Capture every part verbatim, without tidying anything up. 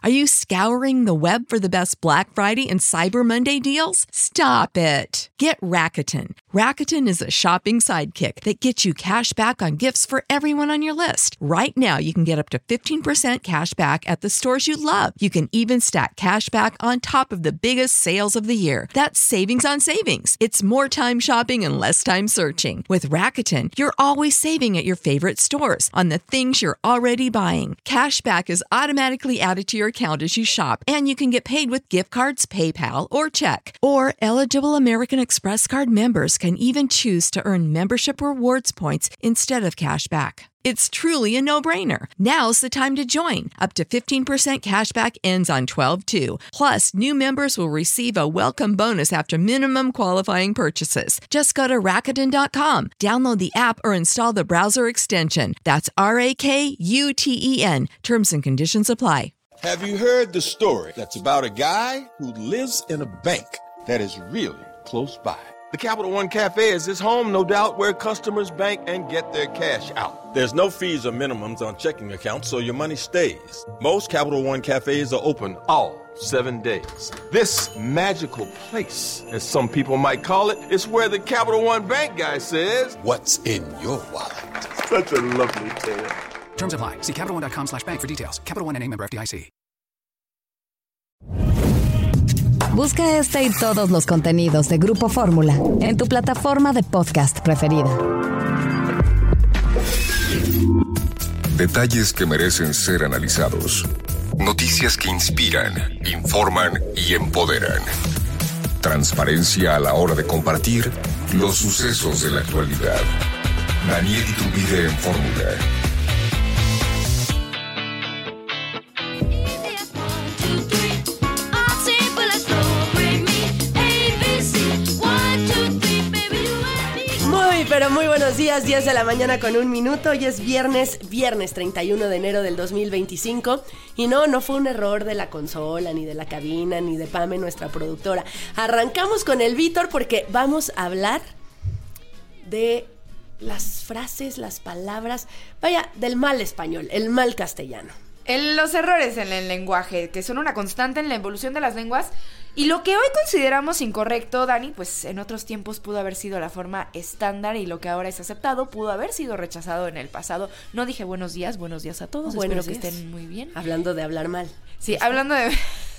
Are you scouring the web for the best Black Friday and Cyber Monday deals? Stop it. Get Rakuten. Rakuten is a shopping sidekick that gets you cash back on gifts for everyone on your list. Right now, you can get up to fifteen percent cash back at the stores you love. You can even stack cash back on top of the biggest sales of the year. That's savings on savings. It's more time shopping and less time searching. With Rakuten, you're always saving at your favorite stores on the things you're already buying. Cash back is automatically added to your account as you shop, and you can get paid with gift cards, PayPal, or check. Or eligible American Express card members can even choose to earn membership rewards points instead of cash back. It's truly a no-brainer. Now's the time to join. Up to fifteen percent cash back ends on twelve two. Plus, new members will receive a welcome bonus after minimum qualifying purchases. Just go to Rakuten dot com, download the app, or install the browser extension. That's R A K U T E N. Terms and conditions apply. Have you heard the story that's about a guy who lives in a bank that is really close by? The Capital One Cafe is his home, no doubt, where customers bank and get their cash out. There's no fees or minimums on checking accounts, so your money stays. Most Capital One Cafes are open all seven days. This magical place, as some people might call it, is where the Capital One Bank guy says, "What's in your wallet?" Such a lovely tale. Terms apply. See Capital One dot com slash bank for details. Capital One N A member F D I C. Busca este y todos los contenidos de Grupo Fórmula en tu plataforma de podcast preferida. Detalles que merecen ser analizados. Noticias que inspiran, informan y empoderan. Transparencia a la hora de compartir los sucesos de la actualidad. Daniel Iturbide en Fórmula. Pero muy buenos días, diez de la mañana con un minuto. Hoy es viernes, viernes treinta y uno de enero del dos mil veinticinco. Y no, no fue un error de la consola, ni de la cabina, ni de Pame, nuestra productora. Arrancamos con el Víctor porque vamos a hablar de las frases, las palabras, vaya, del mal español, el mal castellano. El, los errores en el lenguaje, que son una constante en la evolución de las lenguas. Y lo que hoy consideramos incorrecto, Dani, pues en otros tiempos pudo haber sido la forma estándar, y lo que ahora es aceptado pudo haber sido rechazado en el pasado. No dije buenos días, buenos días a todos, buenos espero días. Que estén muy bien. Hablando de hablar mal. Sí, ¿está? Hablando de...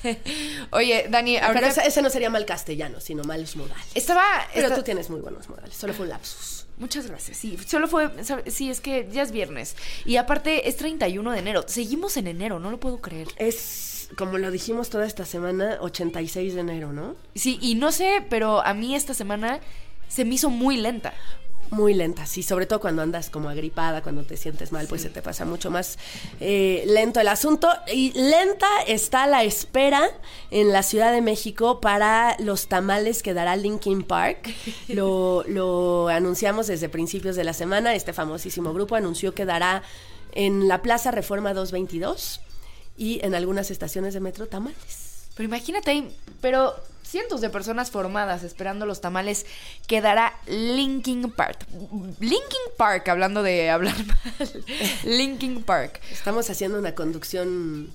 Oye, Dani, ahorita... Pero ese, ese no sería mal castellano, sino malos modales. Estaba... Pero esta... tú tienes muy buenos modales, solo fue un lapsus. Muchas gracias, sí, solo fue, sí, es que ya es viernes. Y aparte es treinta y uno de enero, seguimos en enero, no lo puedo creer. Es, como lo dijimos toda esta semana, ochenta y seis de enero, ¿no? Sí, y no sé, pero a mí esta semana se me hizo muy lenta. Muy lenta, sí, sobre todo cuando andas como agripada, cuando te sientes mal, pues sí, se te pasa mucho más eh, lento el asunto. Y lenta está la espera en la Ciudad de México para los tamales que dará Linkin Park. Lo, lo anunciamos desde principios de la semana. Este famosísimo grupo anunció que dará en la Plaza Reforma doscientos veintidós y en algunas estaciones de metro tamales. Pero imagínate, pero... cientos de personas formadas esperando los tamales que dará Linkin Park. Linkin Park, hablando de hablar mal. Linkin Park. Estamos haciendo una conducción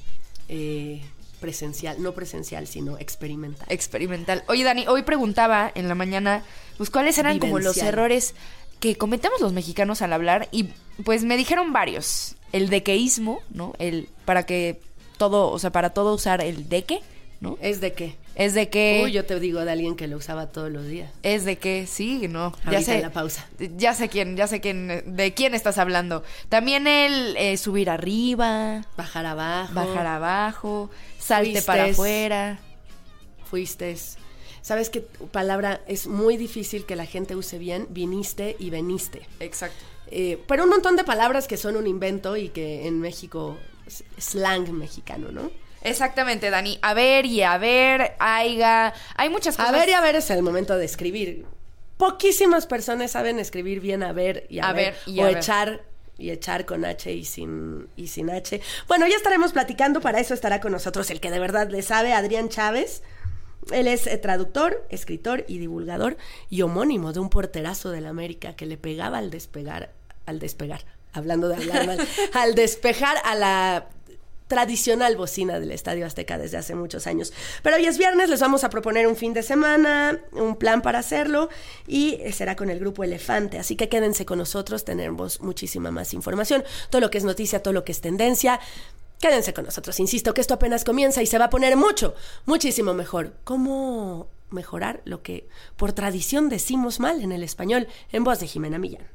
eh, presencial, no presencial, sino experimental. Experimental. Oye, Dani, hoy preguntaba en la mañana, pues, ¿cuáles eran Vivencial. como los errores que cometemos los mexicanos al hablar? Y, pues, me dijeron varios. El dequeísmo, ¿no? El, para que todo, o sea, para todo usar el deque, ¿no? ¿Es de qué? Es de que... Uy, yo te digo de alguien que lo usaba todos los días. Es de que, sí, no. Ahorita ya sé, en la pausa. Ya sé quién, ya sé quién, de quién estás hablando. También el eh, subir arriba. Bajar abajo. Bajar abajo. Salte Fuistes, para afuera. Fuiste. ¿Sabes qué palabra es muy difícil que la gente use bien? Viniste y veniste. Exacto. Eh, pero un montón de palabras que son un invento y que en México, slang mexicano, ¿no? Exactamente, Dani. A ver y a ver, aiga. Hay muchas cosas. A ver y a ver es el momento de escribir. Poquísimas personas saben escribir bien a ver y a, a ver, ver. Y o a echar ver. y echar con H y sin, y sin H. Bueno, ya estaremos platicando. Para eso estará con nosotros el que de verdad le sabe, Adrián Chávez. Él es eh, traductor, escritor y divulgador y homónimo de un porterazo del América que le pegaba al despegar, al despegar, hablando de hablar mal, al despejar a la tradicional bocina del Estadio Azteca desde hace muchos años. Pero hoy es viernes, les vamos a proponer un fin de semana, un plan para hacerlo, y será con el grupo Elefante. Así que quédense con nosotros, tenemos muchísima más información, todo lo que es noticia, todo lo que es tendencia. Quédense con nosotros, insisto que esto apenas comienza y se va a poner mucho, muchísimo mejor. ¿Cómo mejorar lo que por tradición decimos mal en el español? En voz de Jimena Millán.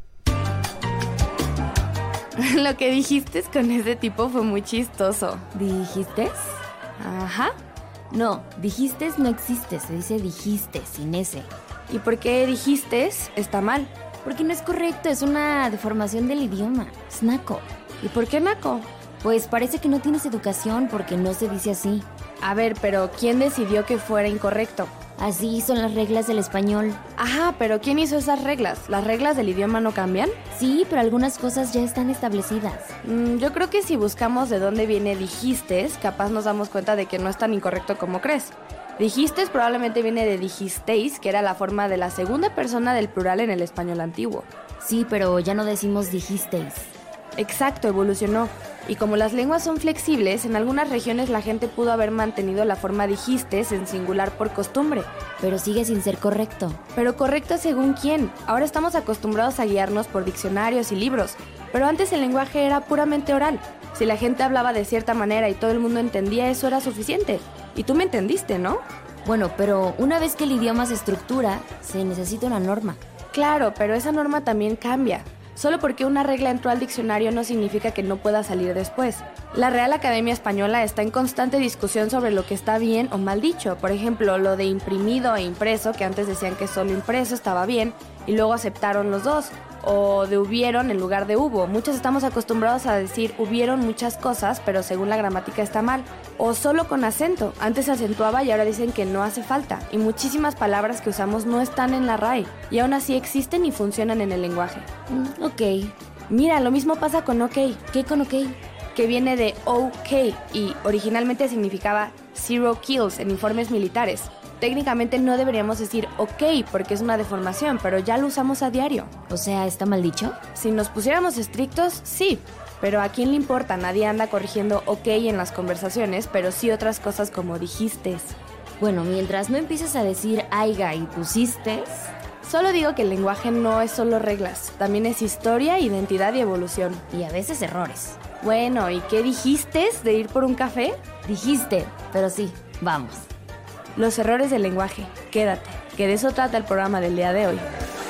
Lo que dijiste con ese tipo fue muy chistoso. ¿Dijiste? Ajá. No, dijiste no existe, se dice dijiste, sin ese. ¿Y por qué dijiste está mal? Porque no es correcto, es una deformación del idioma. Es naco. ¿Y por qué naco? Pues parece que no tienes educación porque no se dice así. A ver, pero ¿quién decidió que fuera incorrecto? Así son las reglas del español. Ajá, pero ¿quién hizo esas reglas? ¿Las reglas del idioma no cambian? Sí, pero algunas cosas ya están establecidas. Mm, yo creo que si buscamos de dónde viene dijistes, capaz nos damos cuenta de que no es tan incorrecto como crees. Dijistes probablemente viene de dijisteis, que era la forma de la segunda persona del plural en el español antiguo. Sí, pero ya no decimos dijisteis. Exacto, evolucionó. Y como las lenguas son flexibles, en algunas regiones la gente pudo haber mantenido la forma dijistes en singular por costumbre. Pero sigue sin ser correcto. ¿Pero correcto según quién? Ahora estamos acostumbrados a guiarnos por diccionarios y libros, pero antes el lenguaje era puramente oral. Si la gente hablaba de cierta manera y todo el mundo entendía, eso era suficiente. Y tú me entendiste, ¿no? Bueno, pero una vez que el idioma se estructura, se necesita una norma. Claro, pero esa norma también cambia. Solo porque una regla entró al diccionario no significa que no pueda salir después. La Real Academia Española está en constante discusión sobre lo que está bien o mal dicho. Por ejemplo, lo de imprimido e impreso, que antes decían que solo impreso estaba bien y luego aceptaron los dos. O de hubieron en lugar de hubo. Muchos estamos acostumbrados a decir hubieron muchas cosas, pero según la gramática está mal. O solo con acento. Antes se acentuaba y ahora dicen que no hace falta. Y muchísimas palabras que usamos no están en la R A E. Y aún así existen y funcionan en el lenguaje. Mm, ok. Mira, lo mismo pasa con ok. ¿Qué con ok? Que viene de OK y originalmente significaba zero kills en informes militares. Técnicamente no deberíamos decir ok porque es una deformación, pero ya lo usamos a diario. O sea, ¿está mal dicho? Si nos pusiéramos estrictos, sí. Pero ¿a quién le importa? Nadie anda corrigiendo ok en las conversaciones, pero sí otras cosas como dijistes. Bueno, mientras no empieces a decir aiga y pusistes... Solo digo que el lenguaje no es solo reglas, también es historia, identidad y evolución. Y a veces errores. Bueno, ¿y qué dijiste de ir por un café? Dijiste, pero sí, vamos. Los errores del lenguaje. Quédate, que de eso trata el programa del día de hoy.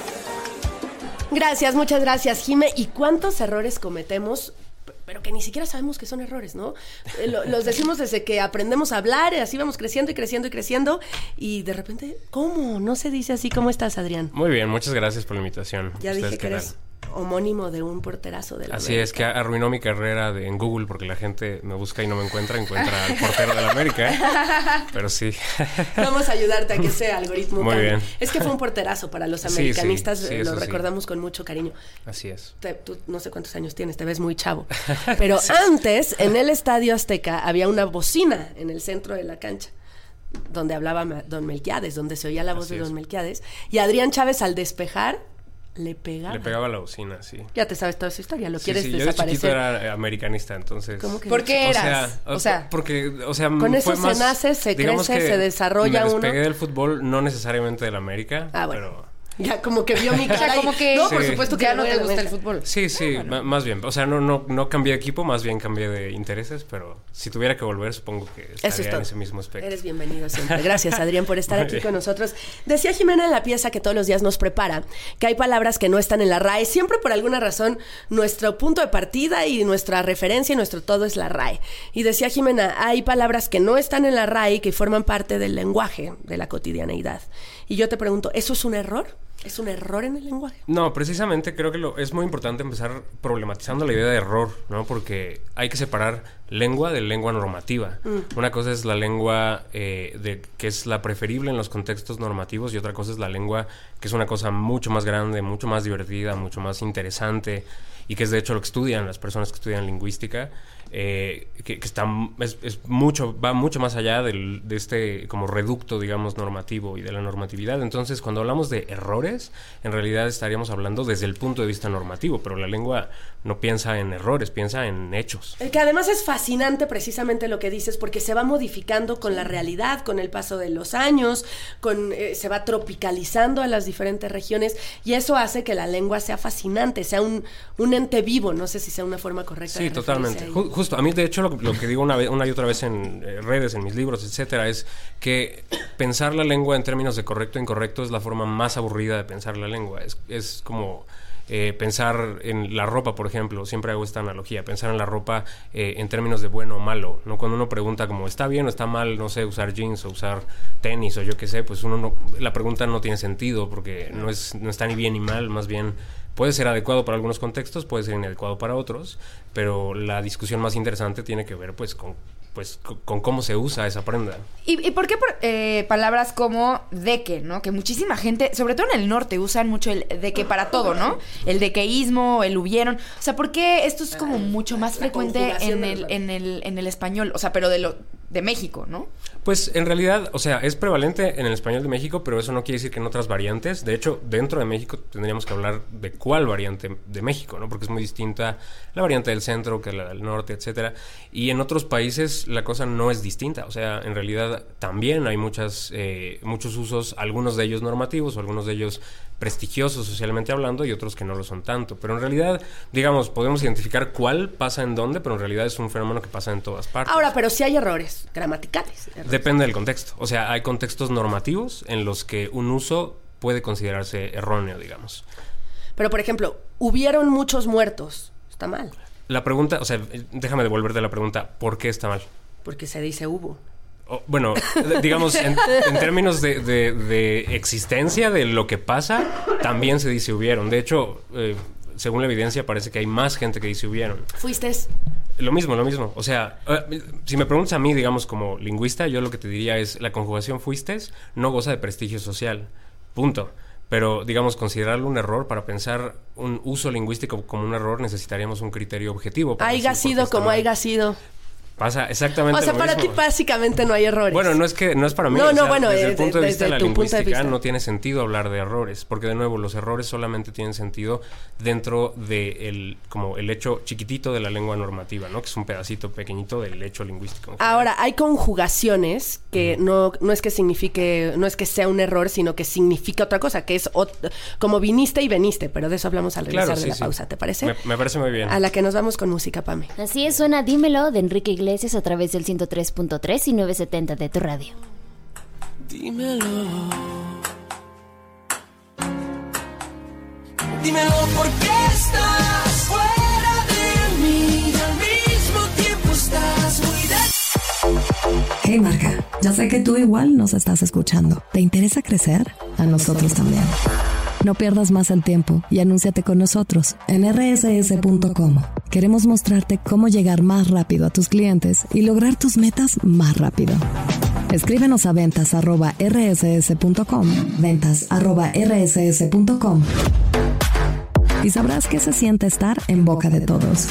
Gracias, muchas gracias, Jime. ¿Y cuántos errores cometemos? Pero que ni siquiera sabemos que son errores, ¿no? Los decimos desde que aprendemos a hablar, así vamos creciendo y creciendo y creciendo, y de repente, ¿cómo? No se dice así. ¿Cómo estás, Adrián? Muy bien, muchas gracias por la invitación. Ya dije que eres homónimo de un porterazo de la Así América. Es, que arruinó mi carrera de, en Google porque la gente me busca y no me encuentra, encuentra al portero de la América, ¿eh? Pero sí. Vamos a ayudarte a que ese algoritmo Muy cambie. bien. Es que fue un porterazo para los americanistas, sí, sí, sí, lo sí. recordamos con mucho cariño. Así es. Te, tú no sé cuántos años tienes, te ves muy chavo. Pero sí. Antes, en el Estadio Azteca, había una bocina en el centro de la cancha, donde hablaba Don Melquiades, donde se oía la voz Así de es. Don Melquiades. Y Adrián Chávez, al despejar, le pegaba. Le pegaba a la bocina, sí. Ya te sabes toda esa historia, lo Sí, quieres sí, yo de desaparecer. chiquito era americanista, entonces... ¿Cómo que ¿Por no? qué O eras? sea, O sea, porque, o sea, con eso fue se más, nace, se digamos crece, que se desarrolla me uno. despegué del fútbol, no necesariamente del América, Ah, bueno. pero... Ya como que vio mi o cara sea, y- como que no, por Sí. supuesto que ya me no voy te a la gusta el América. fútbol. Sí, sí, ma- más bien. O sea, no, no, no cambié de equipo, más bien cambié de intereses, pero si tuviera que volver, supongo que Eso estaría es en todo. ese mismo aspecto. Eres bienvenido siempre. Gracias, Adrián, por estar Muy aquí bien. con nosotros. Decía Jimena en la pieza que todos los días nos prepara que hay palabras que no están en la R A E. Siempre por alguna razón nuestro punto de partida y nuestra referencia y nuestro todo es la R A E. Y decía Jimena, hay palabras que no están en la R A E y que forman parte del lenguaje, de la cotidianeidad. Y yo te pregunto, ¿eso es un error? ¿Es un error en el lenguaje? No, precisamente creo que lo, es muy importante empezar problematizando la idea de error, ¿no? Porque hay que separar lengua de lengua normativa. Mm. Una cosa es la lengua eh, de, que es la preferible en los contextos normativos y otra cosa es la lengua que es una cosa mucho más grande, mucho más divertida, mucho más interesante y que es de hecho lo que estudian las personas que estudian lingüística. Eh, que, que está es, es mucho va mucho más allá del, de este como reducto digamos normativo y de la normatividad. Entonces cuando hablamos de errores en realidad estaríamos hablando desde el punto de vista normativo, pero la lengua no piensa en errores, piensa en hechos. El que además es fascinante precisamente lo que dices, porque se va modificando con la realidad, con el paso de los años, con eh, se va tropicalizando a las diferentes regiones, y eso hace que la lengua sea fascinante, sea un, un ente vivo. No sé si sea una forma correcta. Sí, totalmente. Ju- justo, a mí de hecho lo, lo que digo una, vez, una y otra vez en eh, redes, en mis libros, etcétera, es que pensar la lengua en términos de correcto e incorrecto es la forma más aburrida de pensar la lengua. Es, es como... Eh, pensar en la ropa, por ejemplo, siempre hago esta analogía, pensar en la ropa eh, en términos de bueno o malo, ¿no? Cuando uno pregunta como está bien o está mal, no sé, usar jeans o usar tenis o yo qué sé, pues uno no, la pregunta no tiene sentido porque no es, no está ni bien ni mal, más bien puede ser adecuado para algunos contextos, puede ser inadecuado para otros, pero la discusión más interesante tiene que ver pues con pues con, con cómo se usa esa prenda. ¿Y, y por qué por, eh, palabras como de que, ¿no? Que muchísima gente, sobre todo en el norte, usan mucho el de que para todo, ¿no? El dequeísmo, el hubieron. O sea, ¿por qué esto es como mucho más frecuente en el, en el, en el español? O sea, pero de lo de México, ¿no? Pues en realidad, o sea, es prevalente en el español de México, pero eso no quiere decir que en otras variantes. De hecho, dentro de México tendríamos que hablar de cuál variante de México, ¿no? Porque es muy distinta la variante del centro que la del norte, etcétera. Y en otros países la cosa no es distinta. O sea, en realidad también hay muchas, eh, muchos usos, algunos de ellos normativos, o algunos de ellos prestigiosos socialmente hablando, y otros que no lo son tanto. Pero en realidad, digamos, podemos identificar cuál pasa en dónde, pero en realidad es un fenómeno que pasa en todas partes. Ahora, pero sí hay errores gramaticales. Errores. Depende del contexto. O sea, hay contextos normativos en los que un uso puede considerarse erróneo, digamos. Pero, por ejemplo, hubieron muchos muertos. Está mal. La pregunta, o sea, déjame devolverte la pregunta, ¿por qué está mal? Porque se dice hubo. Oh, bueno, digamos, en, en términos de, de, de existencia de lo que pasa, también se dice hubieron. De hecho, eh, según la evidencia, parece que hay más gente que dice hubieron. ¿Fuiste? Lo mismo, lo mismo. O sea, uh, si me preguntas a mí, digamos, como lingüista, yo lo que te diría es la conjugación fuistes no goza de prestigio social. Punto. Pero, digamos, considerarlo un error, para pensar un uso lingüístico como un error, necesitaríamos un criterio objetivo. Haiga sido como haiga sido. Pasa exactamente lo mismo. O sea, para ti básicamente no hay errores. Bueno, no es que no es para mí. No, o sea, no, bueno, desde eh, el punto de, de, vista de la tu punto de lingüística vista. no tiene sentido hablar de errores, porque de nuevo los errores solamente tienen sentido dentro de el como el hecho chiquitito de la lengua normativa, ¿no? Que es un pedacito pequeñito del hecho lingüístico. Ahora, hay conjugaciones que uh-huh. no no es que signifique, no es que sea un error, sino que significa otra cosa, que es ot- como viniste y veniste, pero de eso hablamos al regresar claro, sí, de la sí. pausa, ¿te parece? Me, me parece muy bien. A la que nos vamos con música, Pame. Así es, suena Dímelo de Enrique Iglesias a través del ciento tres punto tres y novecientos setenta de tu radio. Dímelo. Dímelo por qué estás fuera de mí. Al mismo tiempo estás muy de... Hey marca, ya sé que tú igual nos estás escuchando. ¿Te interesa crecer? A nosotros también. No pierdas más el tiempo y anúnciate con nosotros en erre ese ese punto com. Queremos mostrarte cómo llegar más rápido a tus clientes y lograr tus metas más rápido. Escríbenos a ventas arroba erre ese ese punto com, ventas arroba erre ese ese punto com, y sabrás qué se siente estar en boca de todos.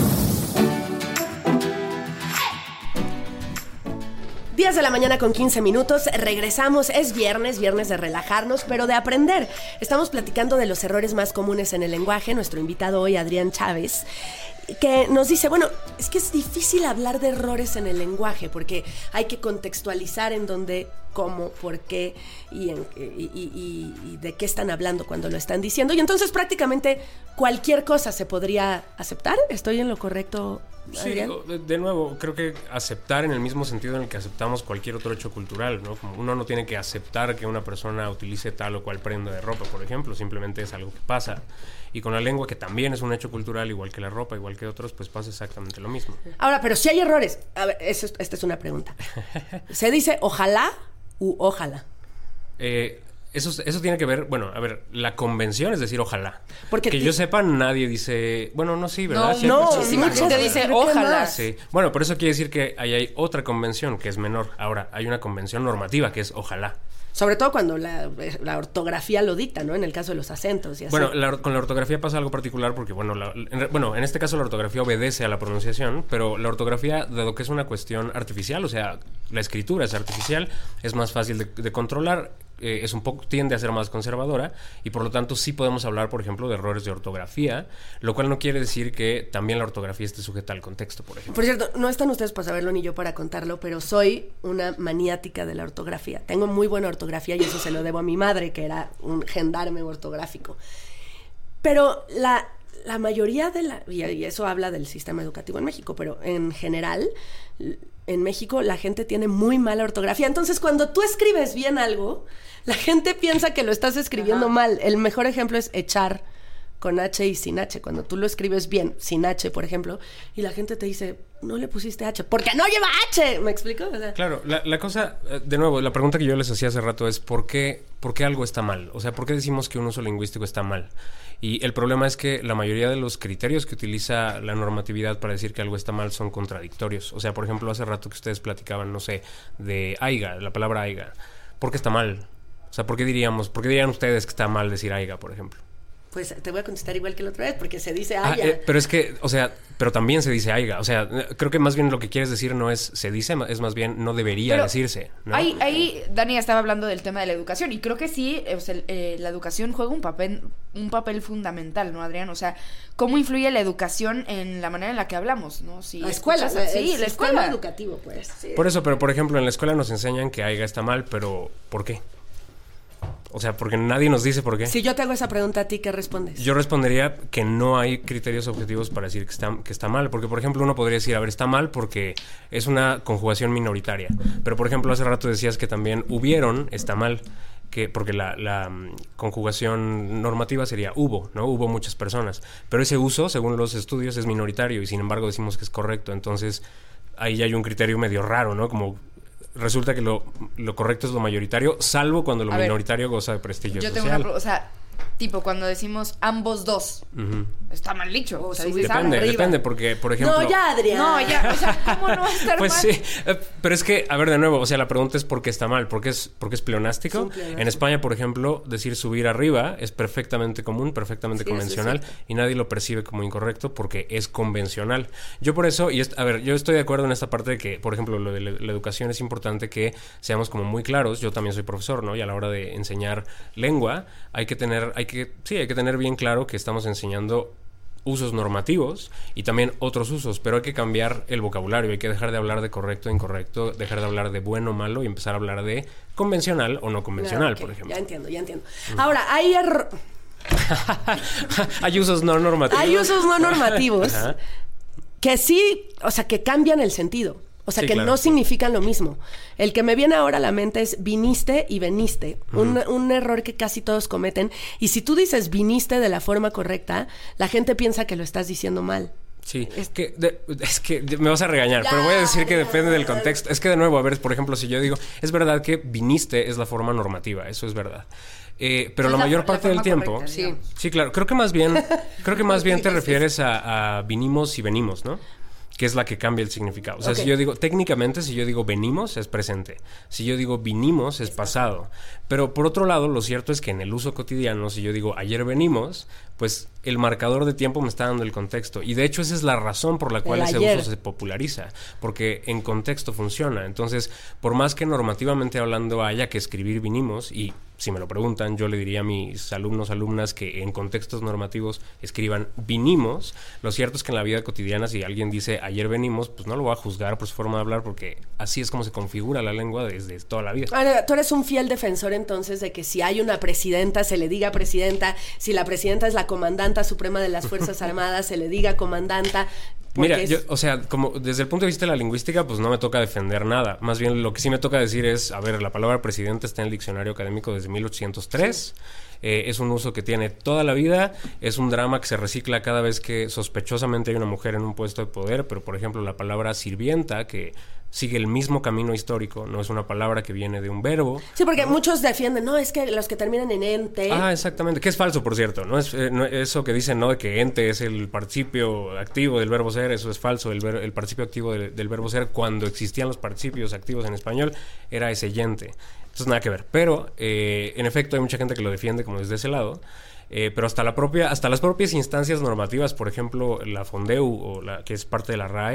diez de la mañana con quince minutos, regresamos, es viernes, viernes de relajarnos, pero de aprender. Estamos platicando de los errores más comunes en el lenguaje. Nuestro invitado hoy, Adrián Chávez, que nos dice, bueno, es que es difícil hablar de errores en el lenguaje porque hay que contextualizar en dónde, cómo, por qué y, en, y, y, y, y de qué están hablando cuando lo están diciendo. Y entonces prácticamente cualquier cosa se podría aceptar. ¿Estoy en lo correcto, Adrián? Sí, de, de nuevo, creo que aceptar en el mismo sentido en el que aceptamos cualquier otro hecho cultural, ¿no? Como uno no tiene que aceptar que una persona utilice tal o cual prenda de ropa, por ejemplo, simplemente es algo que pasa. Y con la lengua, que también es un hecho cultural, igual que la ropa, igual que otros, pues pasa exactamente lo mismo. Ahora, pero si hay errores. A ver, eso, esta es una pregunta. ¿Se dice ojalá u ojalá? Eh... Eso, eso tiene que ver, bueno, a ver, la convención es decir ojalá. Porque que ti- yo sepa, nadie dice, bueno, no, sí, ¿verdad? No, Sí, no, pues, sí, mucha gente sí, dice sí. ojalá. Sí, bueno, pero eso quiere decir que ahí hay otra convención que es menor. Ahora, hay una convención normativa que es ojalá. Sobre todo cuando la, la ortografía lo dicta, ¿no? En el caso de los acentos y así. Bueno, la, con la ortografía pasa algo particular porque, bueno, la, en, bueno, en este caso la ortografía obedece a la pronunciación, pero la ortografía, dado que es una cuestión artificial, o sea, la escritura es artificial, es más fácil de, de controlar. eh, es un poco, tiende a ser más conservadora y por lo tanto sí podemos hablar, por ejemplo, de errores de ortografía, lo cual no quiere decir que también la ortografía esté sujeta al contexto, por ejemplo. Por cierto, no están ustedes para saberlo ni yo para contarlo, pero soy una maniática de la ortografía. Tengo muy buena ortografía y eso se lo debo a mi madre, que era un gendarme ortográfico. Pero la, la mayoría de la... Y eso habla del sistema educativo en México, pero en general, en México la gente tiene muy mala ortografía. Entonces, cuando tú escribes bien algo, la gente piensa que lo estás escribiendo Ajá. mal. El mejor ejemplo es echar con H y sin H. Cuando tú lo escribes bien, sin H, por ejemplo, y la gente te dice, no le pusiste H, porque no lleva H. ¿Me explico? O sea, claro, la, la cosa, de nuevo, la pregunta que yo les hacía hace rato es ¿por qué, por qué algo está mal? O sea, ¿por qué decimos que un uso lingüístico está mal? Y el problema es que la mayoría de los criterios que utiliza la normatividad para decir que algo está mal son contradictorios. O sea, por ejemplo, hace rato que ustedes platicaban, no sé, de aiga, la palabra aiga. ¿Por qué está mal? O sea, ¿por qué diríamos, por qué dirían ustedes que está mal decir aiga, por ejemplo? Pues te voy a contestar igual que la otra vez, porque se dice ah, aiga. Eh, pero es que, o sea, pero también se dice aiga. O sea, creo que más bien lo que quieres decir no es se dice, es más bien no debería pero decirse, ¿no? Ahí, ahí Dani estaba hablando del tema de la educación y creo que sí, o sea, eh, la educación juega un papel, un papel fundamental, ¿no, Adrián? O sea, ¿cómo influye la educación en la manera en la que hablamos, ¿no? Si la escuela, escuchas, el sí, la escuela educativo, pues. Sí. Por eso, pero por ejemplo, en la escuela nos enseñan que aiga está mal, pero ¿por qué? O sea, porque nadie nos dice por qué. Si yo te hago esa pregunta a ti, ¿qué respondes? Yo respondería que no hay criterios objetivos para decir que está, que está mal. Porque, por ejemplo, uno podría decir, a ver, está mal porque es una conjugación minoritaria. Pero, por ejemplo, hace rato decías que también hubieron está mal. Que, porque la, la um, conjugación normativa sería hubo, ¿no? Hubo muchas personas. Pero ese uso, según los estudios, es minoritario y sin embargo decimos que es correcto. Entonces, ahí ya hay un criterio medio raro, ¿no? Como... resulta que lo, lo correcto es lo mayoritario, salvo cuando lo a minoritario ver, goza de prestigio yo social. Tengo una, o sea, tipo cuando decimos ambos dos, uh-huh. está mal dicho. O sea, dices, depende, arriba. depende, porque, por ejemplo... No, ya, Adrián. No, ya, o sea, ¿cómo no va a estar pues mal? Pues sí, eh, pero es que, a ver, de nuevo, o sea, la pregunta es ¿por qué está mal? ¿Por qué es, por qué es pleonástico? Es pleonástico. En España, por ejemplo, decir subir arriba es perfectamente común, perfectamente sí, convencional, y nadie lo percibe como incorrecto porque es convencional. Yo por eso, y es, a ver, yo estoy de acuerdo en esta parte de que, por ejemplo, lo de la, la educación es importante que seamos como muy claros. Yo también soy profesor, ¿no? Y a la hora de enseñar lengua, hay que tener, hay que, sí, hay que tener bien claro que estamos enseñando usos normativos y también otros usos, pero hay que cambiar el vocabulario, hay que dejar de hablar de correcto e incorrecto, dejar de hablar de bueno o malo y empezar a hablar de convencional o no convencional, okay, por ejemplo. Ya entiendo, ya entiendo. Uh-huh. Ahora, hay error... hay usos no normativos. Hay usos no normativos que sí, o sea, que cambian el sentido. O sea, sí, que claro. no significan lo mismo. El que me viene ahora a la mente es viniste y veniste. Uh-huh. Un, un error que casi todos cometen. Y si tú dices viniste de la forma correcta, la gente piensa que lo estás diciendo mal. Sí, es que, de, es que me vas a regañar, ya, pero voy a decir que depende del contexto. Es que de nuevo, a ver, por ejemplo, si yo digo, es verdad que viniste es la forma normativa, eso es verdad. Eh, pero la, la mayor parte la del tiempo... Correcta, sí. sí, claro, creo que más bien, creo que más bien te refieres a, a vinimos y venimos, ¿no? Que es la que cambia el significado. O sea, okay. si yo digo, técnicamente, si yo digo venimos, es presente. Si yo digo vinimos, es pasado. Pero por otro lado, lo cierto es que en el uso cotidiano, si yo digo ayer venimos, pues el marcador de tiempo me está dando el contexto. Y de hecho esa es la razón por la cual ese uso se populariza. Porque en contexto funciona. Entonces, por más que normativamente hablando haya que escribir vinimos, y si me lo preguntan, yo le diría a mis alumnos, alumnas que en contextos normativos escriban vinimos, lo cierto es que en la vida cotidiana, si alguien dice ayer venimos, pues no lo voy a juzgar por su forma de hablar, porque así es como se configura la lengua desde toda la vida. Ahora, tú eres un fiel defensor entonces de que si hay una presidenta, se le diga presidenta, si la presidenta es la comandanta suprema de las Fuerzas Armadas, se le diga comandanta. Mira, es... yo, o sea, como desde el punto de vista de la lingüística, pues no me toca defender nada. Más bien lo que sí me toca decir es, a ver, la palabra presidente está en el diccionario académico desde mil ochocientos tres. Sí. Eh, es un uso que tiene toda la vida. Es un drama que se recicla cada vez que sospechosamente hay una mujer en un puesto de poder. Pero, por ejemplo, la palabra sirvienta, que sigue el mismo camino histórico, no es una palabra que viene de un verbo. Sí, porque ¿no? muchos defienden, no, es que los que terminan en ente. Ah, exactamente, que es falso, por cierto, ¿no? Es, eh, no, eso que dicen, ¿no? De que ente es el participio activo del verbo ser, eso es falso. El, ver, el participio activo de, del verbo ser, cuando existían los participios activos en español, era ese yente. Entonces, nada que ver. Pero, eh, en efecto, hay mucha gente que lo defiende como desde ese lado. Eh, pero hasta la propia, hasta las propias instancias normativas, por ejemplo, la Fondeu, o la, que es parte de la R A E,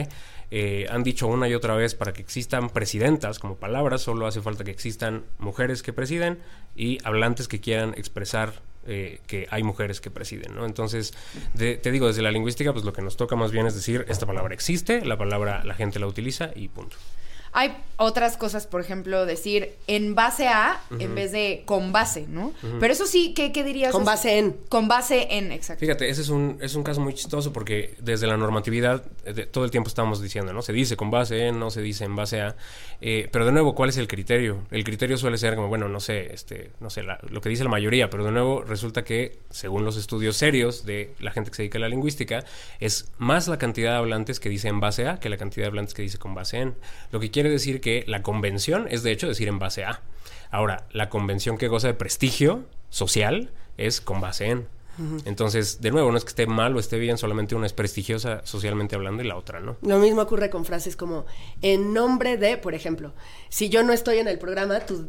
eh, han dicho una y otra vez, para que existan presidentas como palabras, solo hace falta que existan mujeres que presiden y hablantes que quieran expresar eh, que hay mujeres que presiden, ¿no? Entonces, de, te digo, desde la lingüística, pues lo que nos toca más bien es decir, esta palabra existe, la palabra la gente la utiliza y punto. Hay otras cosas, por ejemplo, decir en base a Uh-huh. en vez de con base, ¿no? Uh-huh. Pero eso sí, ¿qué, qué dirías? Con base en. Con base en, exacto. Fíjate, ese es un, es un caso muy chistoso porque desde la normatividad eh, de, todo el tiempo estamos diciendo, ¿no? Se dice con base en, no se dice en base a. Eh, pero de nuevo, ¿cuál es el criterio? El criterio suele ser como, bueno, no sé, este, no sé, la, lo que dice la mayoría, pero de nuevo resulta que, según los estudios serios de la gente que se dedica a la lingüística, es más la cantidad de hablantes que dice en base a que la cantidad de hablantes que dice con base en. Lo que quiere decir que la convención es, de hecho, decir en base a. Ahora, la convención que goza de prestigio social es con base en. Uh-huh. Entonces, de nuevo, no es que esté mal o esté bien, solamente una es prestigiosa socialmente hablando y la otra no. Lo mismo ocurre con frases como en nombre de, por ejemplo, si yo no estoy en el programa, tú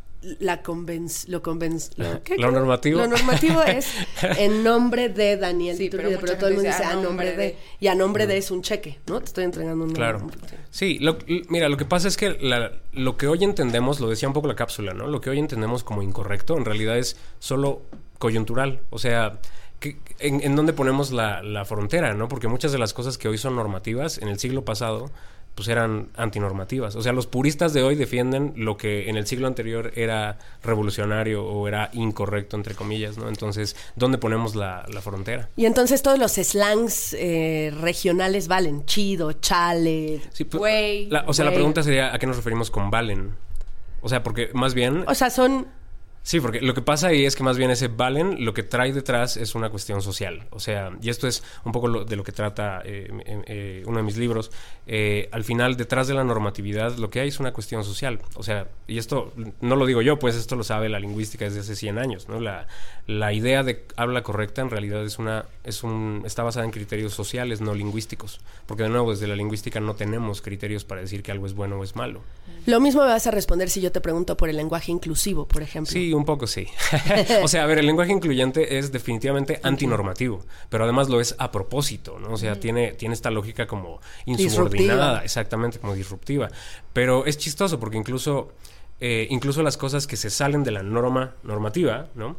la convenc lo convenc lo, ¿qué, lo normativo lo normativo es en nombre de Daniel sí, Iturbide, pero, pero todo el mundo dice a nombre, nombre de, de y a nombre uh-huh. de es un cheque, ¿no? Te estoy entregando un claro nombre. Sí, lo, mira, lo que pasa es que la, lo que hoy entendemos, lo decía un poco la cápsula, ¿no? Lo que hoy entendemos como incorrecto en realidad es solo coyuntural, o sea, que, en, en dónde ponemos la, la frontera, ¿no? Porque muchas de las cosas que hoy son normativas en el siglo pasado pues eran antinormativas. O sea, los puristas de hoy defienden lo que en el siglo anterior era revolucionario o era incorrecto, entre comillas, ¿no? Entonces, ¿dónde ponemos la, la frontera? Y entonces todos los slangs eh, regionales valen. Chido, chale, sí, pues, güey. La, o sea, wey. La pregunta sería, ¿a qué nos referimos con valen? O sea, porque más bien... O sea, son... Sí, porque lo que pasa ahí es que más bien ese valen lo que trae detrás es una cuestión social. O sea, y esto es un poco lo, de lo que trata eh, eh, uno de mis libros. Eh, al final, detrás de la normatividad, lo que hay es una cuestión social. O sea, y esto no lo digo yo, pues esto lo sabe la lingüística desde hace cien años, ¿no? La, la idea de habla correcta en realidad es una, es un, está basada en criterios sociales, no lingüísticos. Porque de nuevo, desde la lingüística no tenemos criterios para decir que algo es bueno o es malo. Lo mismo me vas a responder si yo te pregunto por el lenguaje inclusivo, por ejemplo. Sí, un poco sí. O sea, a ver, el lenguaje incluyente es definitivamente antinormativo, pero además lo es a propósito, ¿no? O sea, mm. tiene, tiene esta lógica como insubordinada, disruptiva. Exactamente, como disruptiva. Pero es chistoso porque incluso, eh, incluso las cosas que se salen de la norma normativa, ¿no?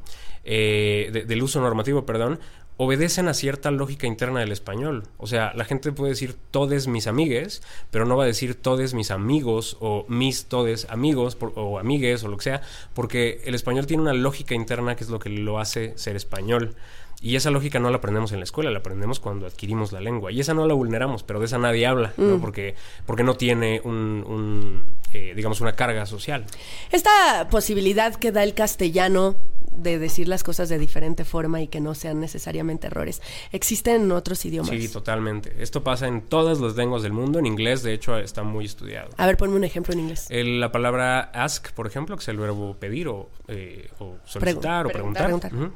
Eh, de, del uso normativo, perdón, obedecen a cierta lógica interna del español. O sea, la gente puede decir todes mis amigues, pero no va a decir todes mis amigos o mis todes amigos por, o amigues o lo que sea, porque el español tiene una lógica interna que es lo que lo hace ser español. Y esa lógica no la aprendemos en la escuela, la aprendemos cuando adquirimos la lengua. Y esa no la vulneramos, pero de esa nadie habla, mm. ¿no? Porque, porque no tiene un, un eh, digamos, una carga social. Esta posibilidad que da el castellano de decir las cosas de diferente forma y que no sean necesariamente errores, ¿existe en otros idiomas? Sí, totalmente. Esto pasa en todas las lenguas del mundo. En inglés, de hecho, está muy estudiado. A ver, ponme un ejemplo en inglés. El, la palabra ask, por ejemplo, que es el verbo pedir o, eh, o solicitar Pregu- o preguntar. preguntar. Uh-huh.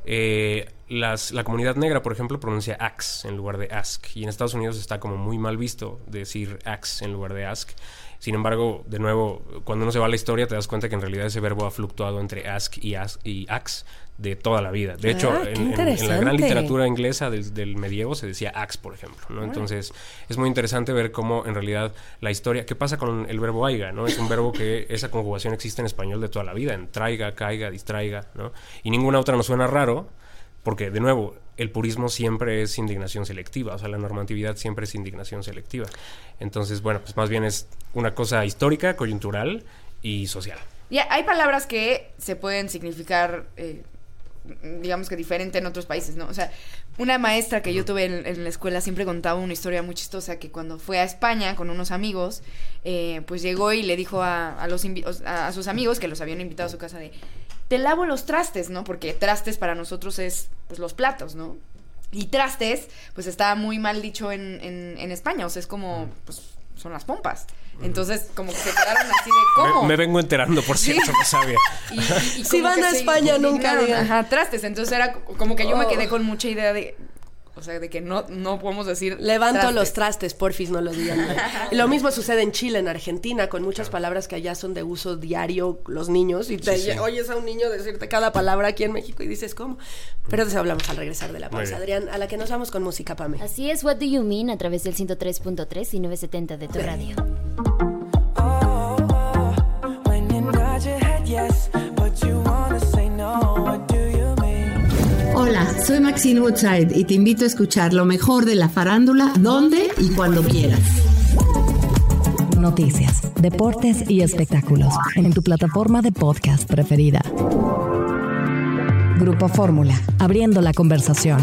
Eh, las, la comunidad negra, por ejemplo, pronuncia ax en lugar de ask. Y en Estados Unidos está como muy mal visto decir ax en lugar de ask. Sin embargo, de nuevo, cuando uno se va a la historia te das cuenta que en realidad ese verbo ha fluctuado entre ask y, ask y ax de toda la vida. De hecho, ah, en, en, en la gran literatura inglesa del, del medievo se decía ax, por ejemplo, ¿no? Entonces, es muy interesante ver cómo en realidad la historia... ¿Qué pasa con el verbo aiga, no? Es un verbo que esa conjugación existe en español de toda la vida, en traiga, caiga, distraiga, ¿no? Y ninguna otra nos suena raro, porque, de nuevo, el purismo siempre es indignación selectiva, o sea, la normatividad siempre es indignación selectiva. Entonces, bueno, pues más bien es una cosa histórica, coyuntural y social. Y hay palabras que se pueden significar, eh, digamos que diferente en otros países, ¿no? O sea, una maestra que yo tuve en, en la escuela siempre contaba una historia muy chistosa, que cuando fue a España con unos amigos, eh, pues llegó y le dijo a, a, los invi- a, a sus amigos que los habían invitado a su casa de... Te lavo los trastes, ¿no? Porque trastes para nosotros es, pues, los platos, ¿no? Y trastes, pues, está muy mal dicho en, en, en España. O sea, es como, pues, son las pompas. Entonces, como que se quedaron así de, ¿cómo? Me, me vengo enterando, por cierto, sí. no sabía. Y, y, y si van a España, nunca digan. Ajá, trastes. Entonces, era como que yo oh. me quedé con mucha idea de... O sea, de que no, no podemos decir Levanto trastes. los trastes, porfis, no lo digan. Lo mismo sucede en Chile, en Argentina, con muchas palabras que allá son de uso diario los niños. Y te Sí, sí. oyes a un niño decirte cada palabra aquí en México y dices, ¿cómo? Pero de eso hablamos al regresar de la Muy pausa. bien. Adrián, a la que nos vamos con música, Pame. Así es, What Do You Mean a través del ciento tres punto tres y novecientos setenta de tu radio. When you nod your head yes, but you wanna say no, what do you mean? Hola, soy Maxine Woodside y te invito a escuchar lo mejor de la farándula donde y cuando quieras. Noticias, deportes y espectáculos en tu plataforma de podcast preferida. Grupo Fórmula, abriendo la conversación.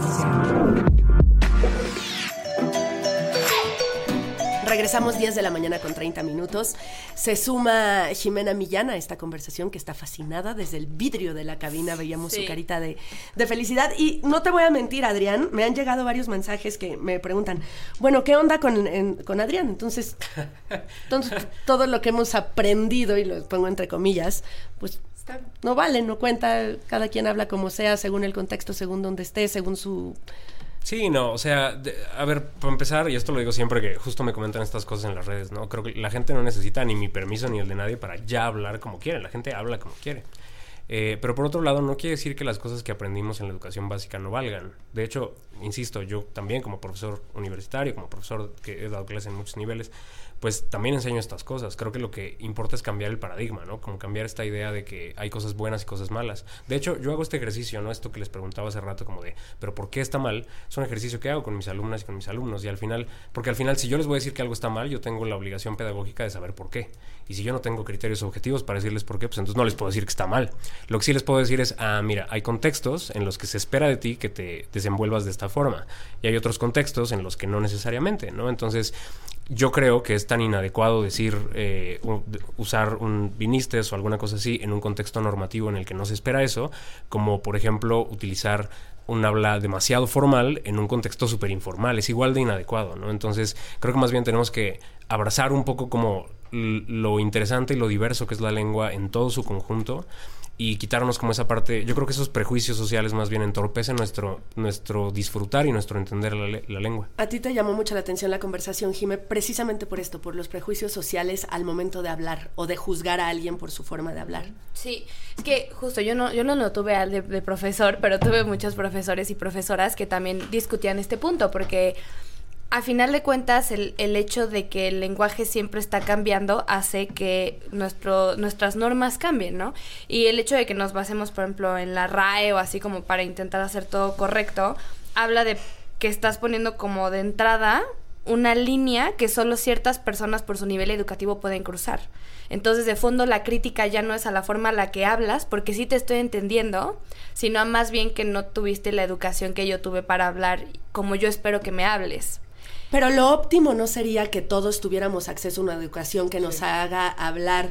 Regresamos diez de la mañana con treinta minutos. Se suma Jimena Millán a esta conversación, que está fascinada. Desde el vidrio de la cabina veíamos Sí. su carita de, de felicidad. Y no te voy a mentir, Adrián, me han llegado varios mensajes que me preguntan, bueno, ¿qué onda con, en- con Adrián? Entonces, entonces, todo lo que hemos aprendido, y lo pongo entre comillas, pues no vale, no cuenta. Cada quien habla como sea, según el contexto, según donde esté, según su... Sí, no, o sea, de- a ver, para empezar, y esto lo digo siempre que justo me comentan estas cosas en las redes, ¿no? Creo que la gente no necesita ni mi permiso ni el de nadie para ya hablar como quiere, la gente habla como quiere. Eh, pero por otro lado, no quiere decir que las cosas que aprendimos en la educación básica no valgan. De hecho, insisto, yo también como profesor universitario, como profesor que he dado clases en muchos niveles, pues también enseño estas cosas. Creo que lo que importa es cambiar el paradigma, ¿no? Como cambiar esta idea de que hay cosas buenas y cosas malas. De hecho, yo hago este ejercicio, ¿no? Esto que les preguntaba hace rato como de, ¿pero por qué está mal? Es un ejercicio que hago con mis alumnas y con mis alumnos. Y al final, porque al final si yo les voy a decir que algo está mal, yo tengo la obligación pedagógica de saber por qué. Y si yo no tengo criterios objetivos para decirles por qué, pues entonces no les puedo decir que está mal. Lo que sí les puedo decir es, ah, mira, hay contextos en los que se espera de ti que te desenvuelvas de esta forma. Y hay otros contextos en los que no necesariamente, ¿no? Entonces, yo creo que es tan inadecuado decir, eh, u- usar un vinistes o alguna cosa así en un contexto normativo en el que no se espera eso, como por ejemplo utilizar un habla demasiado formal en un contexto súper informal. Es igual de inadecuado, ¿no? Entonces, creo que más bien tenemos que abrazar un poco como l- lo interesante y lo diverso que es la lengua en todo su conjunto y quitarnos como esa parte. Yo creo que esos prejuicios sociales más bien entorpecen nuestro, nuestro disfrutar y nuestro entender la, le- la lengua. A ti te llamó mucho la atención la conversación, Jimé, precisamente por esto, por los prejuicios sociales al momento de hablar o de juzgar a alguien por su forma de hablar. Sí, es que justo yo no yo no lo tuve al de, de profesor, pero tuve muchos profesores y profesoras que también discutían este punto, porque a final de cuentas el, el hecho de que el lenguaje siempre está cambiando hace que nuestro, nuestras normas cambien, ¿no? Y el hecho de que nos basemos, por ejemplo, en la R A E o así como para intentar hacer todo correcto, habla de que estás poniendo como de entrada una línea que solo ciertas personas por su nivel educativo pueden cruzar. Entonces, de fondo, la crítica ya no es a la forma en la que hablas, porque sí te estoy entendiendo, sino a más bien que no tuviste la educación que yo tuve para hablar como yo espero que me hables. Pero lo óptimo no sería que todos tuviéramos acceso a una educación que nos haga hablar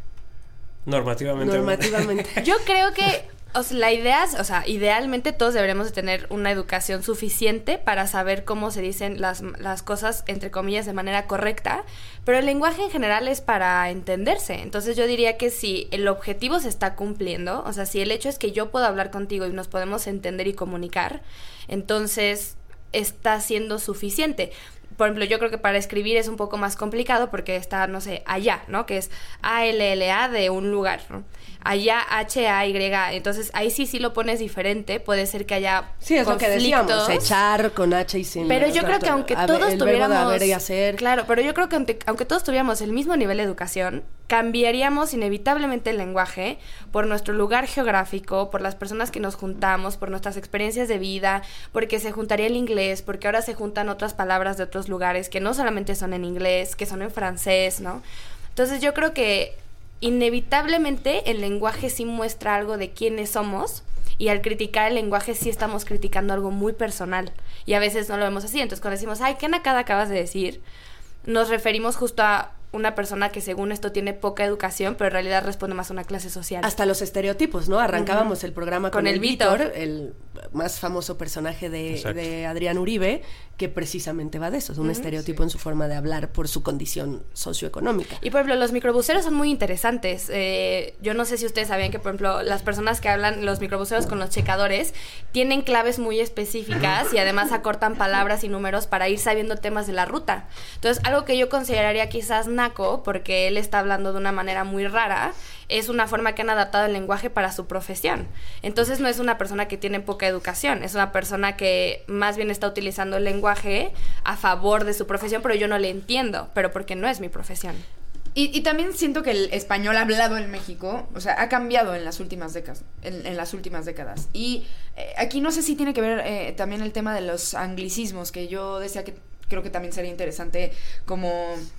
Normativamente. normativamente. Yo creo que o sea, la idea es, o sea, idealmente todos deberíamos de tener una educación suficiente para saber cómo se dicen las, las cosas, entre comillas, de manera correcta, pero el lenguaje en general es para entenderse. Entonces yo diría que si el objetivo se está cumpliendo, o sea, si el hecho es que yo puedo hablar contigo y nos podemos entender y comunicar, entonces está siendo suficiente. Por ejemplo, yo creo que para escribir es un poco más complicado porque está, no sé, allá, ¿no? Que es A L L A de un lugar, ¿no? Allá H A Y. Entonces, ahí sí, sí lo pones diferente. Puede ser que haya Sí, es lo que decíamos, conflictos. echar con H y sin... Pero yo o sea, creo que aunque haber- todos el verbo de tuviéramos... haber y hacer. Claro, pero yo creo que aunque, aunque todos tuviéramos el mismo nivel de educación, cambiaríamos inevitablemente el lenguaje por nuestro lugar geográfico, por las personas que nos juntamos, por nuestras experiencias de vida, porque se juntaría el inglés, porque ahora se juntan otras palabras de otros lugares que no solamente son en inglés, que son en francés, ¿no? Entonces yo creo que inevitablemente el lenguaje sí muestra algo de quiénes somos, y al criticar el lenguaje sí estamos criticando algo muy personal, y a veces no lo vemos así. Entonces cuando decimos, ay, ¿qué nacada acabas de decir?, nos referimos justo a una persona que según esto tiene poca educación, pero en realidad responde más a una clase social. Hasta los estereotipos, ¿no? Arrancábamos Ujú. el programa con, Con el el Víctor, Víctor. el más famoso personaje de, Exacto. de Adrián Uribe, que precisamente va de eso, es un Ujú, estereotipo en su forma de hablar por su condición socioeconómica. Y por ejemplo, los microbuseros son muy interesantes. Eh, yo no sé si ustedes sabían que, por ejemplo, las personas que hablan, los microbuseros con los checadores, tienen claves muy específicas y además acortan palabras y números para ir sabiendo temas de la ruta. Entonces, algo que yo consideraría quizás naco, porque él está hablando de una manera muy rara, es una forma que han adaptado el lenguaje para su profesión. Entonces no es una persona que tiene poca educación, es una persona que más bien está utilizando el lenguaje a favor de su profesión, pero yo no le entiendo, pero porque no es mi profesión. Y, y también siento que el español hablado en México, o sea, ha cambiado en las últimas décadas, en, en las últimas décadas. Y eh, aquí no sé si tiene que ver eh, también el tema de los anglicismos, que yo decía que creo que también sería interesante como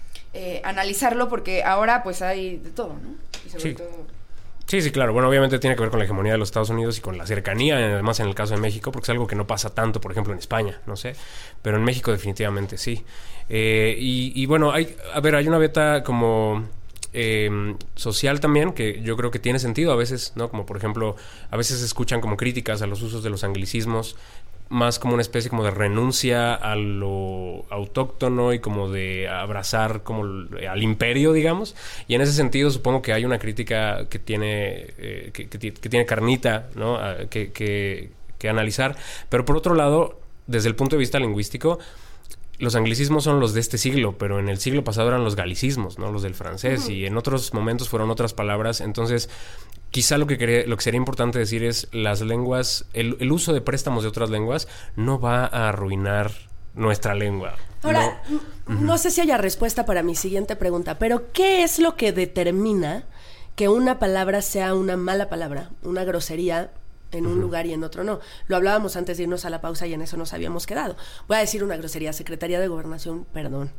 eh, analizarlo, porque ahora pues hay de todo, ¿no? Y sobre Sí. todo... Sí, sí, claro. Bueno, obviamente tiene que ver con la hegemonía de los Estados Unidos y con la cercanía, además en el caso de México, porque es algo que no pasa tanto, por ejemplo, en España, no sé. Pero en México definitivamente sí. Eh, y, y bueno, hay, a ver, hay una beta como eh, social también, que yo creo que tiene sentido a veces, ¿no? Como por ejemplo, a veces se escuchan como críticas a los usos de los anglicismos, más como una especie como de renuncia a lo autóctono y como de abrazar como el- al imperio, digamos. Y en ese sentido supongo que hay una crítica que tiene eh, que, que ti- que tiene carnita, ¿no? A- que, que, que analizar. Pero por otro lado, desde el punto de vista lingüístico, los anglicismos son los de este siglo, pero en el siglo pasado eran los galicismos, ¿no? Los del francés, Ujú. y en otros momentos fueron otras palabras. Entonces, quizá lo que quería- lo que sería importante decir es las lenguas, el, el uso de préstamos de otras lenguas no va a arruinar nuestra lengua. Ahora, No. n- no sé si haya respuesta para mi siguiente pregunta, pero ¿qué es lo que determina que una palabra sea una mala palabra, una grosería en un lugar y en otro no? Lo hablábamos antes de irnos a la pausa y en eso nos habíamos quedado. Voy a decir una grosería, Secretaría de Gobernación, perdón.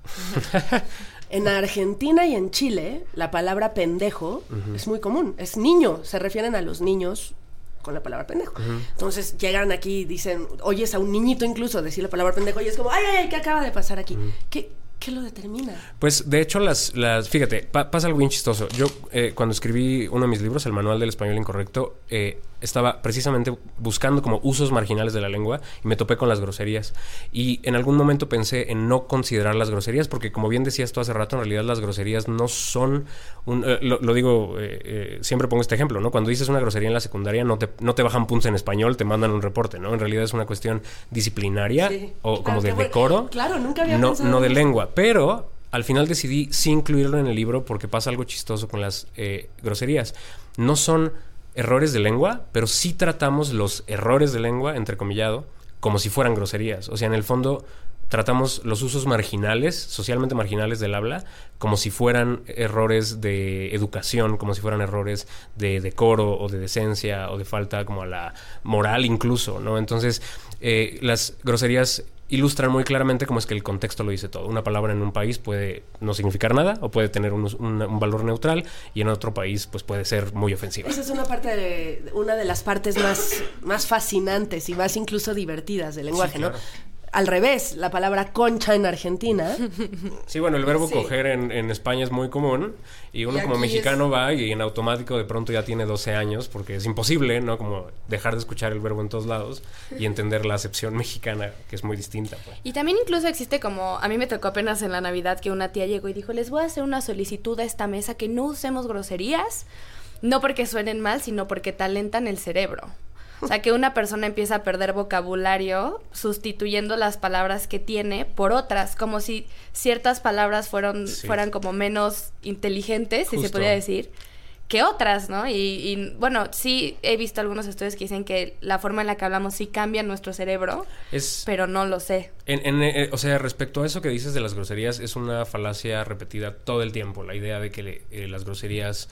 En Argentina y en Chile, la palabra pendejo Ujú. es muy común, es niño, se refieren a los niños con la palabra pendejo. Ujú. Entonces llegan aquí y dicen, oyes a un niñito incluso decir la palabra pendejo y es como, ay, ay, ay, ¿qué acaba de pasar aquí? ¿Qué, qué lo determina? Pues de hecho las, las fíjate, pa- pasa algo bien chistoso. Yo eh, cuando escribí uno de mis libros, El Manual del Español Incorrecto, eh, estaba precisamente buscando como usos marginales de la lengua y me topé con las groserías. Y en algún momento pensé en no considerar las groserías, porque como bien decías tú hace rato, en realidad las groserías no son un, eh, lo, lo digo, eh, eh, siempre pongo este ejemplo, ¿no? Cuando dices una grosería en la secundaria no te, no te bajan puntos en español, te mandan un reporte, ¿no? En realidad es una cuestión disciplinaria Sí. o Claro, como qué de bueno. decoro. Claro, nunca había no, pensado no en de eso. lengua, pero al final decidí sí incluirlo en el libro porque pasa algo chistoso con las eh, groserías. No son errores de lengua, pero sí tratamos los errores de lengua, entrecomillado, como si fueran groserías. O sea, en el fondo tratamos los usos marginales, socialmente marginales del habla, como si fueran errores de educación, como si fueran errores de decoro o de decencia o de falta como a la moral incluso, ¿no? Entonces, eh, las groserías ilustran muy claramente cómo es que el contexto lo dice todo. Una palabra en un país puede no significar nada o puede tener un, un, un valor neutral y en otro país pues puede ser muy ofensiva. Esa es una parte de, una de las partes más, más fascinantes y más incluso divertidas del lenguaje, Sí, claro. ¿no? Al revés, la palabra concha en Argentina. Sí, bueno, el verbo Sí. coger en, en España es muy común y uno Y como aquí mexicano va y en automático de pronto ya tiene doce años porque es imposible, ¿no? Como dejar de escuchar el verbo en todos lados y entender la acepción mexicana que es muy distinta, pues. Y también incluso existe como, a mí me tocó apenas en la Navidad que una tía llegó y dijo, les voy a hacer una solicitud a esta mesa que no usemos groserías, no porque suenen mal, sino porque talentan el cerebro. O sea, que una persona empieza a perder vocabulario sustituyendo las palabras que tiene por otras, como si ciertas palabras fueron, Sí. fueran como menos inteligentes, si se Justo. podría decir, que otras, ¿no? Y, y, bueno, sí he visto algunos estudios que dicen que la forma en la que hablamos sí cambia nuestro cerebro, Es, pero no lo sé. en, en, eh, o sea, respecto a eso que dices de las groserías, es una falacia repetida todo el tiempo. La idea de que eh, las groserías,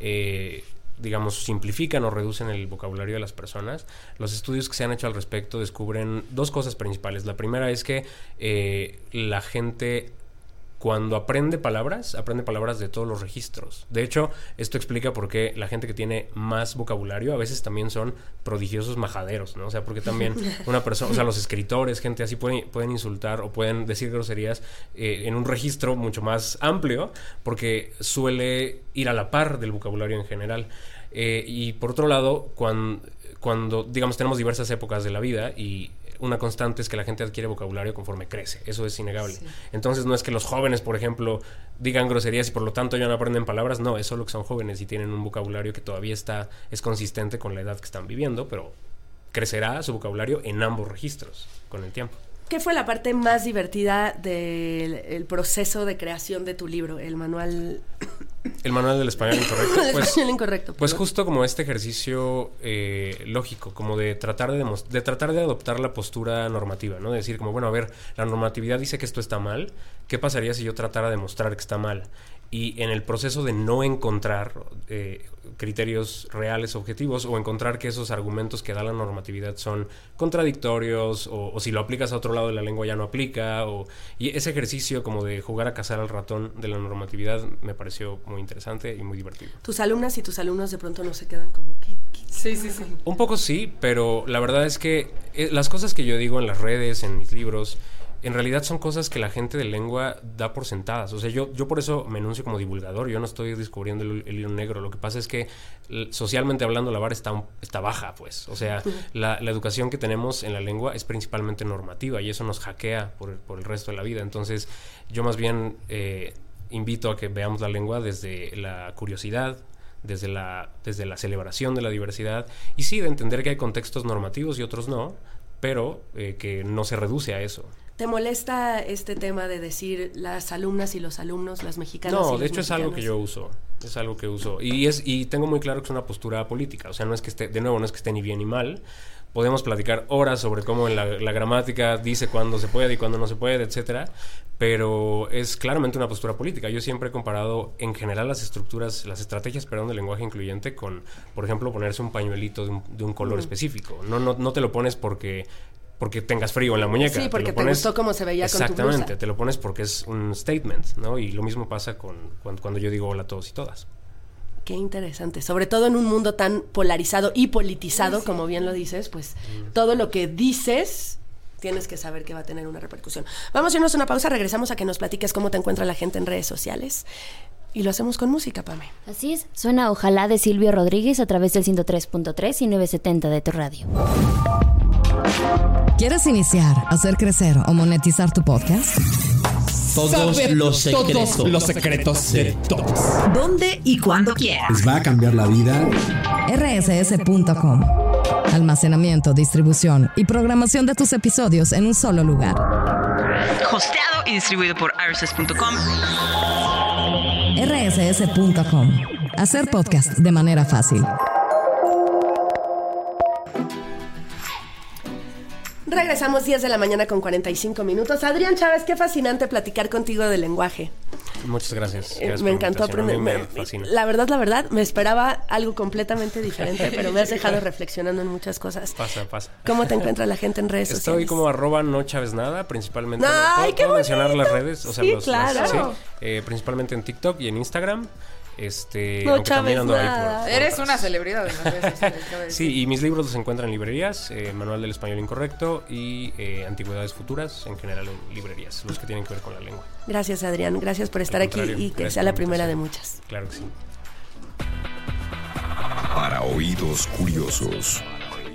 eh, digamos, simplifican o reducen el vocabulario de las personas. Los estudios que se han hecho al respecto descubren dos cosas principales. La primera es que eh, la gente cuando aprende palabras, aprende palabras de todos los registros. De hecho, esto explica por qué la gente que tiene más vocabulario a veces también son prodigiosos majaderos, ¿no? O sea, porque también una persona, o sea, los escritores, gente así pueden, pueden insultar o pueden decir groserías eh, en un registro mucho más amplio, porque suele ir a la par del vocabulario en general. Eh, y por otro lado, cuando, cuando, digamos, tenemos diversas épocas de la vida y una constante es que la gente adquiere vocabulario conforme crece. Eso es innegable. Sí. Entonces no es que los jóvenes, por ejemplo, digan groserías y por lo tanto ya no aprenden palabras. No, es solo que son jóvenes y tienen un vocabulario que todavía está, es consistente con la edad que están viviendo, pero crecerá su vocabulario en ambos registros con el tiempo. ¿Qué fue la parte más divertida del el proceso de creación de tu libro, el manual? El manual del español incorrecto. El pues, español incorrecto. Pues justo como este ejercicio eh, lógico, como de tratar de, demos- de tratar de adoptar la postura normativa, ¿no? De decir como, bueno, a ver, la normatividad dice que esto está mal, ¿qué pasaría si yo tratara de demostrar que está mal? Y en el proceso de no encontrar eh, criterios reales, objetivos, o encontrar que esos argumentos que da la normatividad son contradictorios, o, o si lo aplicas a otro lado de la lengua ya no aplica, o, y ese ejercicio como de jugar a cazar al ratón de la normatividad me pareció muy interesante y muy divertido. Tus alumnas y tus alumnos de pronto no se quedan como que... Sí, sí, sí. Un poco sí, pero la verdad es que eh, las cosas que yo digo en las redes, en mis libros, en realidad son cosas que la gente de lengua da por sentadas. O sea, yo, yo por eso me enuncio como divulgador. Yo no estoy descubriendo el, el hilo negro. Lo que pasa es que l- socialmente hablando la vara está, está baja, pues. O sea, la, la educación que tenemos en la lengua es principalmente normativa y eso nos hackea por, por el resto de la vida. Entonces, yo más bien eh, invito a que veamos la lengua desde la curiosidad, desde la, desde la celebración de la diversidad y sí, de entender que hay contextos normativos y otros no, pero eh, que no se reduce a eso. ¿Te molesta este tema de decir las alumnas y los alumnos, las mexicanas? No, y de hecho mexicanos? es algo que yo uso. Es algo que uso. Y es y tengo muy claro que es una postura política. O sea, no es que esté, de nuevo, no es que esté ni bien ni mal. Podemos platicar horas sobre cómo en la, la gramática dice cuándo se puede y cuándo no se puede, etcétera. Pero es claramente una postura política. Yo siempre he comparado en general las estructuras, las estrategias, perdón, del lenguaje incluyente con, por ejemplo, ponerse un pañuelito de un, de un color mm. específico. No, no, no te lo pones porque... porque tengas frío en la muñeca. Sí, porque te, te pones, gustó cómo se veía con tu blusa. Exactamente, te lo pones porque es un statement, ¿no? Y lo mismo pasa con cuando, cuando yo digo hola a todos y todas. Qué interesante, sobre todo en un mundo tan polarizado y politizado, sí, como bien lo dices, pues mm. todo lo que dices tienes que saber que va a tener una repercusión. Vamos a irnos a una pausa, regresamos a que nos platiques cómo te encuentra la gente en redes sociales. Y lo hacemos con música, Pame. Así es, suena Ojalá de Silvio Rodríguez a través del ciento tres punto tres y novecientos setenta de tu radio. ¿Quieres iniciar, hacer crecer o monetizar tu podcast? Todos Saber los secretos. Todos los secretos de todos. ¿Dónde y cuándo quieras? Les va a cambiar la vida. R S S punto com. Almacenamiento, distribución y programación de tus episodios en un solo lugar. Hosteado y distribuido por R S S punto com. R S S punto com. Hacer podcast de manera fácil. Regresamos diez de la mañana con cuarenta y cinco minutos. Adrián Chávez, qué fascinante platicar contigo de lenguaje. Muchas gracias. gracias me encantó aprender. Me, me fascina. La verdad, la verdad, me esperaba algo completamente diferente, pero me has dejado reflexionando en muchas cosas. Pasa, pasa. ¿Cómo te encuentra la gente en redes Estoy sociales? Estoy como arroba no Chávez nada, principalmente. ¡Ay, ¿Puedo, qué ¿puedo bonito! mencionar las redes? O sea, sí, los, claro. Las, sí, eh, principalmente en TikTok y en Instagram. Este, no Chávez nada. Por, por Eres una celebridad en las redes sociales. Sí, y mis libros los encuentran en librerías, eh, Manual del Español Incorrecto y eh, Antigüedades Futuras, en general en librerías, los que tienen que ver con la lengua. Gracias, Adrián, gracias por estar aquí y que sea la primera de muchas. Claro que sí. Para oídos curiosos.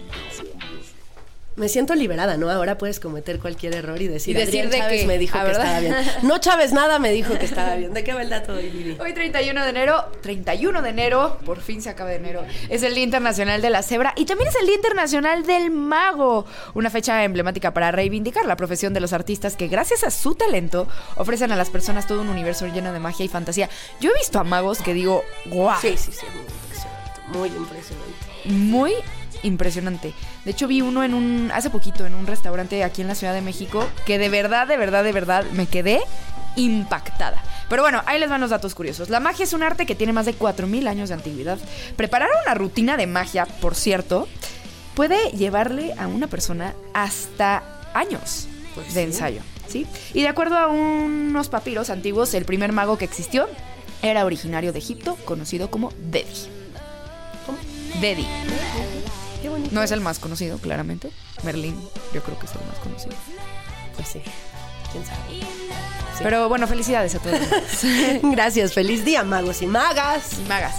Me siento liberada, ¿no? Ahora puedes cometer cualquier error y decir, y decir Adrián de Chávez que me dijo ¿ah, que verdad? estaba bien. No Chávez nada me dijo que estaba bien. ¿De qué va el dato hoy, Vivi? Hoy treinta y uno de enero, treinta y uno de enero, por fin se acaba de enero, es el Día Internacional de la Cebra y también es el Día Internacional del Mago, una fecha emblemática para reivindicar la profesión de los artistas que gracias a su talento ofrecen a las personas todo un universo lleno de magia y fantasía. Yo he visto a magos que digo, ¡guau! Sí, sí, sí, muy impresionante, muy impresionante. Muy impresionante. De hecho vi uno en un hace poquito en un restaurante aquí en la Ciudad de México que de verdad, de verdad, de verdad me quedé impactada. Pero bueno, ahí les van los datos curiosos. La magia es un arte que tiene más de cuatro mil años de antigüedad. Preparar una rutina de magia, por cierto, puede llevarle a una persona hasta años pues de sí. ensayo. ¿sí? Y de acuerdo a unos papiros antiguos, el primer mago que existió era originario de Egipto, conocido como Dedi. ¿Cómo? Dedi. Qué bonito. No es el más conocido, claramente. Merlín, yo creo que es el más conocido. Pues sí, quién sabe. Sí. Pero bueno, felicidades a todos. Gracias, feliz día, magos y magas. Y magas.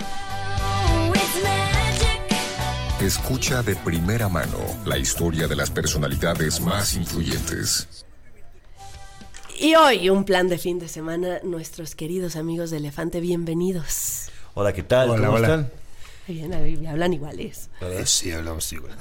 Escucha de primera mano la historia de las personalidades más influyentes. Y hoy, un plan de fin de semana, nuestros queridos amigos de Elefante, bienvenidos. Hola, ¿qué tal? Hola, ¿Cómo hola. están? Bien, ahí hablan iguales. Eh, sí, hablamos igual.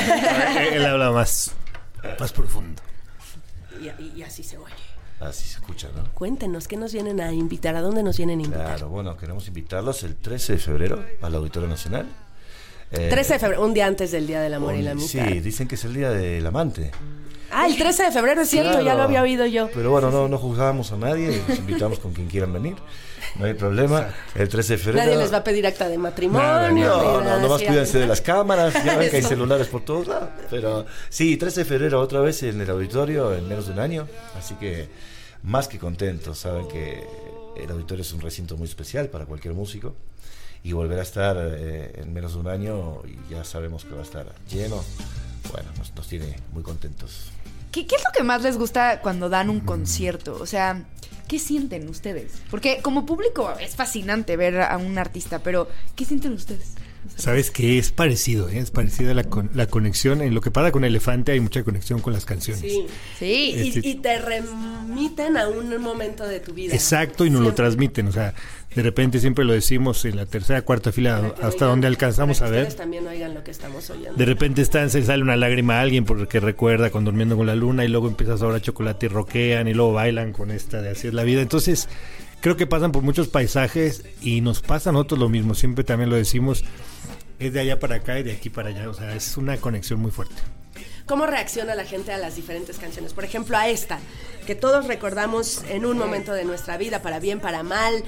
Él habla más, más profundo. Y, y, y así se oye. Así se escucha, ¿no? Cuéntenos, ¿qué nos vienen a invitar? ¿A dónde nos vienen a invitar? Claro, bueno, queremos invitarlos el trece de febrero al Auditorio Nacional. Eh, trece de febrero, un día antes del Día del Amor un, y la Amistad. Sí, dicen que es el Día del Amante. Ah, el trece de febrero, es cierto, Claro. ya lo había oído yo. Pero bueno, no, no juzgamos a nadie, los invitamos con quien quieran venir. No hay problema. El trece de febrero. Nadie les va a pedir acta de matrimonio. No, no, nada, no, nomás sí, cuídense de ¿no? las cámaras, ya ven que hay Eso. celulares por todos lados. Pero sí, trece de febrero otra vez en el auditorio en menos de un año. Así que más que contentos, saben que el auditorio es un recinto muy especial para cualquier músico. Y volver a estar eh, en menos de un año y ya sabemos que va a estar lleno, bueno, nos, nos tiene muy contentos. ¿Qué, ¿Qué es lo que más les gusta cuando dan un concierto? O sea, ¿qué sienten ustedes? Porque como público es fascinante ver a un artista, pero ¿qué sienten ustedes? Sabes que es parecido, ¿eh? Es parecida la, con, la conexión. En lo que pasa con Elefante hay mucha conexión con las canciones. Sí, sí. Y, Este- y te remiten a un momento de tu vida. Exacto, y nos lo Siempre. transmiten. O sea, de repente siempre lo decimos en la tercera, cuarta fila, Para que hasta oigan, donde alcanzamos para a que ver. ustedes también oigan lo que estamos oyendo. De repente están, se sale una lágrima a alguien porque recuerda con Durmiendo con la Luna, y luego empiezas ahora Chocolate y rockean, y luego bailan con esta de Así es la vida. Entonces, creo que pasan por muchos paisajes y nos pasa a nosotros lo mismo. Siempre también lo decimos, es de allá para acá y de aquí para allá. O sea, es una conexión muy fuerte. ¿Cómo reacciona la gente a las diferentes canciones? Por ejemplo, a esta, que todos recordamos en un momento de nuestra vida, para bien, para mal.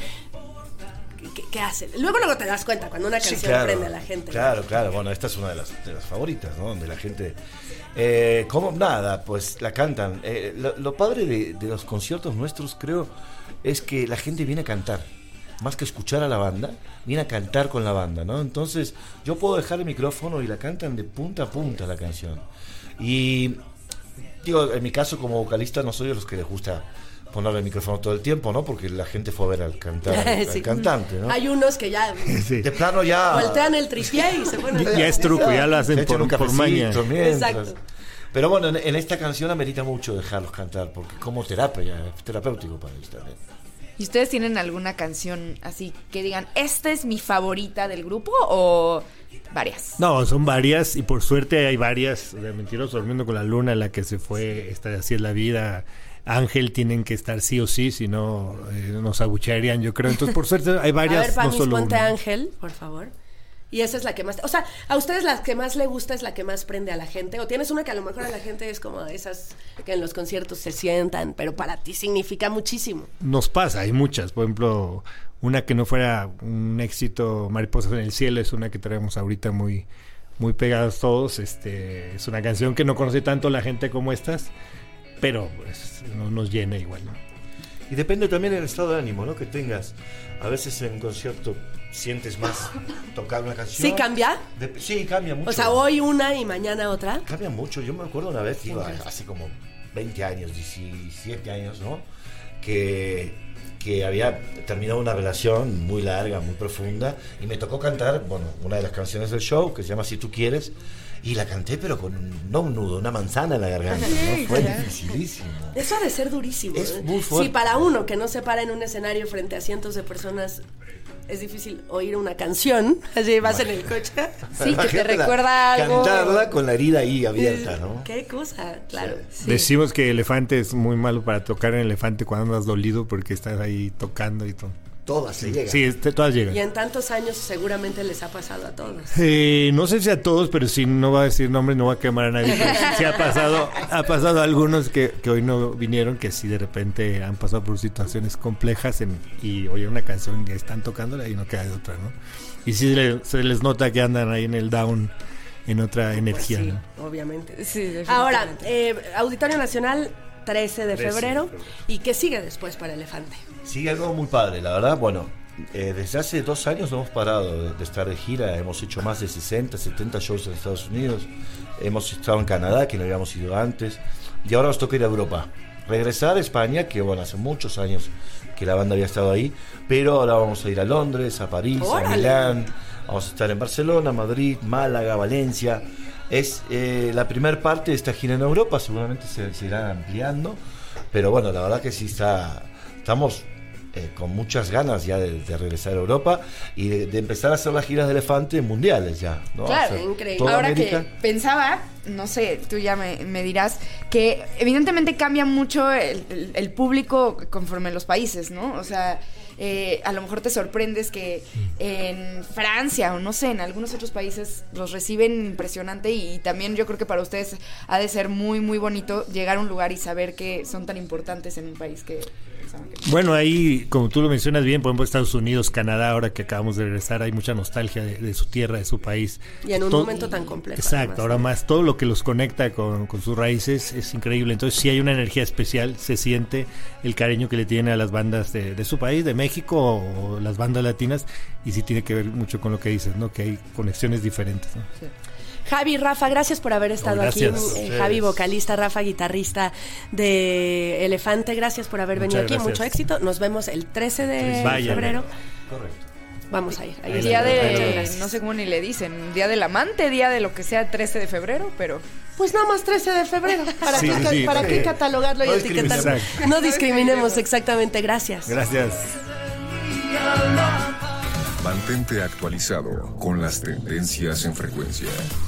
¿Qué, qué hace? Luego, luego te das cuenta cuando una Sí, canción claro, prende a la gente. Claro, claro. Bueno, esta es una de las, de las favoritas, ¿no? Donde la gente... Eh, ¿Cómo? Nada, pues la cantan. Eh, lo, lo padre de, de los conciertos nuestros, creo, es que la gente viene a cantar. Más que escuchar a la banda, viene a cantar con la banda, ¿no? Entonces, yo puedo dejar el micrófono y la cantan de punta a punta la canción. Y, digo, en mi caso como vocalista no soy de los que les gusta ponerle el micrófono todo el tiempo, ¿no? Porque la gente fue a ver al, cantar, al Sí. cantante, ¿no? Hay unos que ya Sí. De plano ya... voltean el tripié y se ponen... Ya es truco, ya lo hacen Se echan por, un por cafecito maña. mientras. Exacto. Pero bueno, en, en esta canción amerita mucho dejarlos cantar, porque como terapia, es terapéutico para ellos también. ¿Y ustedes tienen alguna canción así que digan, esta es mi favorita del grupo o varias? No, son varias, y por suerte hay varias. De Mentiroso Durmiendo con la Luna, la que se fue, esta de Así es la vida. Ángel tienen que estar sí o sí, si no eh, nos abuchearían, yo creo. Entonces, por suerte hay varias, A ver, no Pamis, solo ponte una. Ángel, por favor. Y esa es la que más... O sea, ¿a ustedes la que más le gusta es la que más prende a la gente? ¿O tienes una que a lo mejor a la gente es como esas que en los conciertos se sientan, pero para ti significa muchísimo? Nos pasa, hay muchas. Por ejemplo, una que no fuera un éxito, Mariposas en el cielo, es una que traemos ahorita muy, muy pegados todos. Este, es una canción que no conoce tanto la gente como estas, pero pues, no, nos llena igual, ¿no? Y depende también del estado de ánimo, ¿no? Que tengas. A veces en un concierto sientes más tocar una canción. ¿Sí cambia? De- sí, cambia mucho. O sea, hoy una y mañana otra. Cambia mucho. Yo me acuerdo una vez que iba hace como veinte años, diecisiete años, ¿no? Que, que había terminado una relación muy larga, muy profunda, y me tocó cantar, bueno, una de las canciones del show, que se llama Si tú quieres, y la canté, pero con un- no un nudo, una manzana en la garganta, ¿no? Fue dificilísimo. Eso ha de ser durísimo. Es ¿eh? muy fuerte. Sí, para uno que no se para en un escenario frente a cientos de personas, es difícil oír una canción. Así vas en el coche. Sí, que te Imagínate la- recuerda algo. Cantarla con la herida ahí abierta, ¿no? Qué cosa, claro. Sí. Decimos que Elefante es muy malo para tocar en Elefante cuando andas dolido, porque estás ahí tocando y todo. Todas se llegan. Sí, este, todas llegan. Y en tantos años seguramente les ha pasado a todos. Eh, no sé si a todos, pero si no va a decir nombre, no va a quemar a nadie. Pero sí, sí ha pasado, ha pasado a algunos que, que hoy no vinieron, que sí de repente han pasado por situaciones complejas en, y oyen una canción y están tocándola y no queda de otra, ¿no? Y sí le- se les nota que andan ahí en el down, en otra energía, Sí, ¿no? obviamente. Sí, definitivamente. Ahora, eh, Auditorio Nacional, trece de trece de febrero. febrero. ¿Y qué sigue después para Elefante? Sigue algo muy padre, la verdad. Bueno, eh, desde hace dos años no hemos parado de, de estar de gira. Hemos hecho más de sesenta, setenta shows en Estados Unidos. Hemos estado en Canadá, que no habíamos ido antes. Y ahora nos toca ir a Europa. Regresar a España, que bueno, hace muchos años que la banda había estado ahí. Pero ahora vamos a ir a Londres, a París, ¡Órale! a Milán. Vamos a estar en Barcelona, Madrid, Málaga, Valencia. Es eh, la primera parte de esta gira en Europa. Seguramente se, se irá ampliando. Pero bueno, la verdad que sí está, estamos eh, con muchas ganas ya de, de regresar a Europa y de, de empezar a hacer las giras de Elefante mundiales ya, ¿no? Claro, Hacer increíble. toda Ahora América. que pensaba, no sé, tú ya me, me dirás, que evidentemente cambia mucho el, el- el público conforme los países, ¿no? O sea, eh, a lo mejor te sorprendes que en Francia o no sé, en algunos otros países los reciben impresionante y también yo creo que para ustedes ha de ser muy, muy bonito llegar a un lugar y saber que son tan importantes en un país que... pensaban que no. Bueno, ahí, como tú lo mencionas bien, por ejemplo, Estados Unidos, Canadá, ahora que acabamos de regresar, hay mucha nostalgia de, de su tierra, de su país. Y en un Todo- momento tan complejo. Exacto, además, ahora ¿no? más, todo lo que los conecta con, con sus raíces es increíble. Entonces, sí hay una energía especial, se siente el cariño que le tiene a las bandas de, de su país, de México o, o las bandas latinas, y sí tiene que ver mucho con lo que dices, ¿no? Que hay conexiones diferentes, ¿no? Javi, Rafa, gracias por haber estado aquí. gracias. Eh, Javi, vocalista, Rafa, guitarrista de Elefante, gracias por haber venido Muchas aquí. gracias. Mucho éxito. Nos vemos el trece de Vayan. febrero. Correcto. Vamos a ir. Ahí El está. día Muchas de, gracias. no sé cómo ni le dicen, día del amante, día de lo que sea, trece de febrero, pero... Pues nada más trece de febrero. ¿Para, Sí, qué, sí, ca- sí. ¿para qué Sí. catalogarlo y No etiquetarlo? discriminemos. No discriminemos, exactamente. Gracias. Gracias. Mantente actualizado con las tendencias en frecuencia.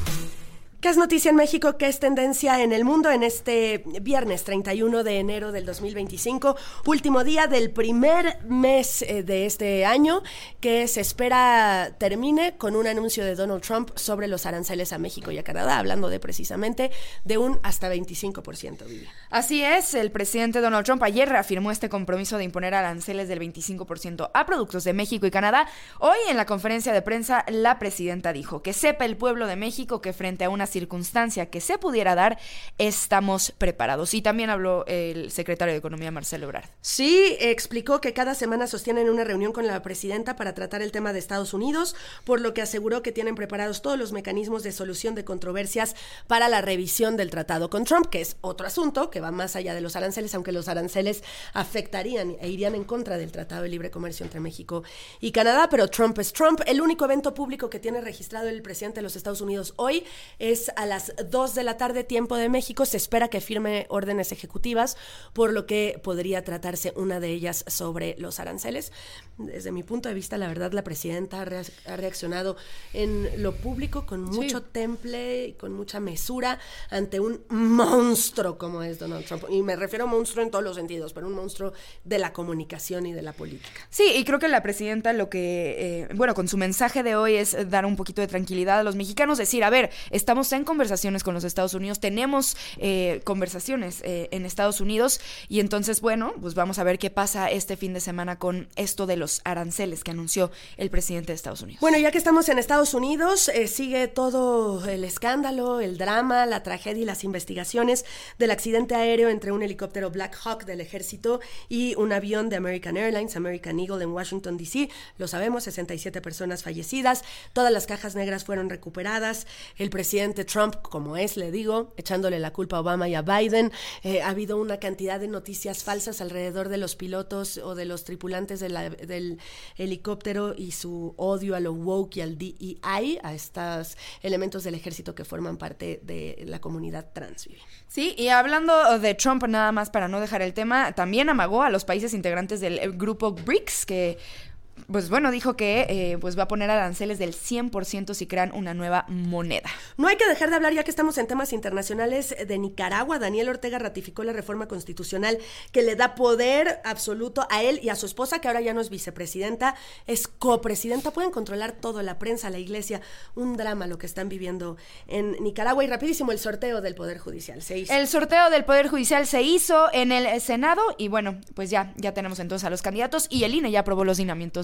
¿Qué es noticia en México? ¿Qué es tendencia en el mundo en este viernes treinta y uno de enero del dos mil veinticinco? Último día del primer mes eh, de este año, que se espera termine con un anuncio de Donald Trump sobre los aranceles a México y a Canadá, hablando de precisamente de un hasta veinticinco por ciento, Vivi. Así es, el presidente Donald Trump ayer reafirmó este compromiso de imponer aranceles del veinticinco por ciento a productos de México y Canadá. Hoy, en la conferencia de prensa, la presidenta dijo que sepa el pueblo de México que frente a una circunstancia que se pudiera dar, estamos preparados. Y también habló el secretario de Economía, Marcelo Ebrard. Sí, explicó que cada semana sostienen una reunión con la presidenta para tratar el tema de Estados Unidos, por lo que aseguró que tienen preparados todos los mecanismos de solución de controversias para la revisión del tratado con Trump, que es otro asunto que va más allá de los aranceles, aunque los aranceles afectarían e irían en contra del Tratado de Libre Comercio entre México y Canadá, pero Trump es Trump. El único evento público que tiene registrado el presidente de los Estados Unidos hoy es a las dos de la tarde, tiempo de México. Se espera que firme órdenes ejecutivas, por lo que podría tratarse una de ellas sobre los aranceles. Desde mi punto de vista, la verdad, la presidenta ha, rea- ha reaccionado en lo público con mucho temple y con mucha mesura ante un monstruo como es Donald Trump. Y me refiero a monstruo en todos los sentidos, pero un monstruo de la comunicación y de la política. Sí, y creo que la presidenta lo que, eh, bueno, con su mensaje de hoy es dar un poquito de tranquilidad a los mexicanos, decir, a ver, estamos en conversaciones con los Estados Unidos, tenemos eh, conversaciones eh, en Estados Unidos y entonces, bueno, pues vamos a ver qué pasa este fin de semana con esto de los aranceles que anunció el presidente de Estados Unidos. Bueno, ya que estamos en Estados Unidos, eh, sigue todo el escándalo, el drama, la tragedia y las investigaciones del accidente aéreo entre un helicóptero Black Hawk del ejército y un avión de American Airlines, American Eagle, en Washington, D C. Lo sabemos, sesenta y siete personas fallecidas, todas las cajas negras fueron recuperadas. El presidente Trump, como es, le digo, echándole la culpa a Obama y a Biden. Eh, ha habido una cantidad de noticias falsas alrededor de los pilotos o de los tripulantes de la- del helicóptero y su odio a lo woke y al D E I, a estos elementos del ejército que forman parte de la comunidad trans. Vivi. Sí, y hablando de Trump, nada más para no dejar el tema, también amagó a los países integrantes del eh, grupo B R I C S, que pues bueno, dijo que eh, pues va a poner aranceles del cien por ciento si crean una nueva moneda. No hay que dejar de hablar, ya que estamos en temas internacionales, de Nicaragua. Daniel Ortega ratificó la reforma constitucional que le da poder absoluto a él y a su esposa, que ahora ya no es vicepresidenta, es copresidenta. Pueden controlar todo, la prensa, la iglesia. Un drama lo que están viviendo en Nicaragua. Y rapidísimo, el sorteo del Poder Judicial se hizo. El sorteo del Poder Judicial se hizo en el Senado y bueno, pues ya, ya tenemos entonces a los candidatos y el I N E ya aprobó los lineamientos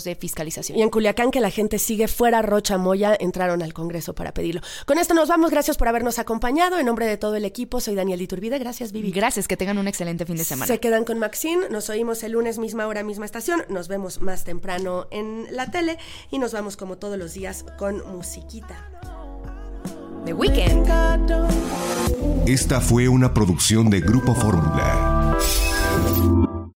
procesos de fiscalización. Y en Culiacán, que la gente sigue fuera Rocha Moya, entraron al Congreso para pedirlo. Con esto nos vamos, gracias por habernos acompañado. En nombre de todo el equipo, soy Daniel Iturbide. Gracias, Vivi. Gracias, que tengan un excelente fin de semana. Se quedan con Maxine, nos oímos el lunes, misma hora, misma estación. Nos vemos más temprano en la tele y nos vamos como todos los días con musiquita. The Weeknd. Esta fue una producción de Grupo Fórmula.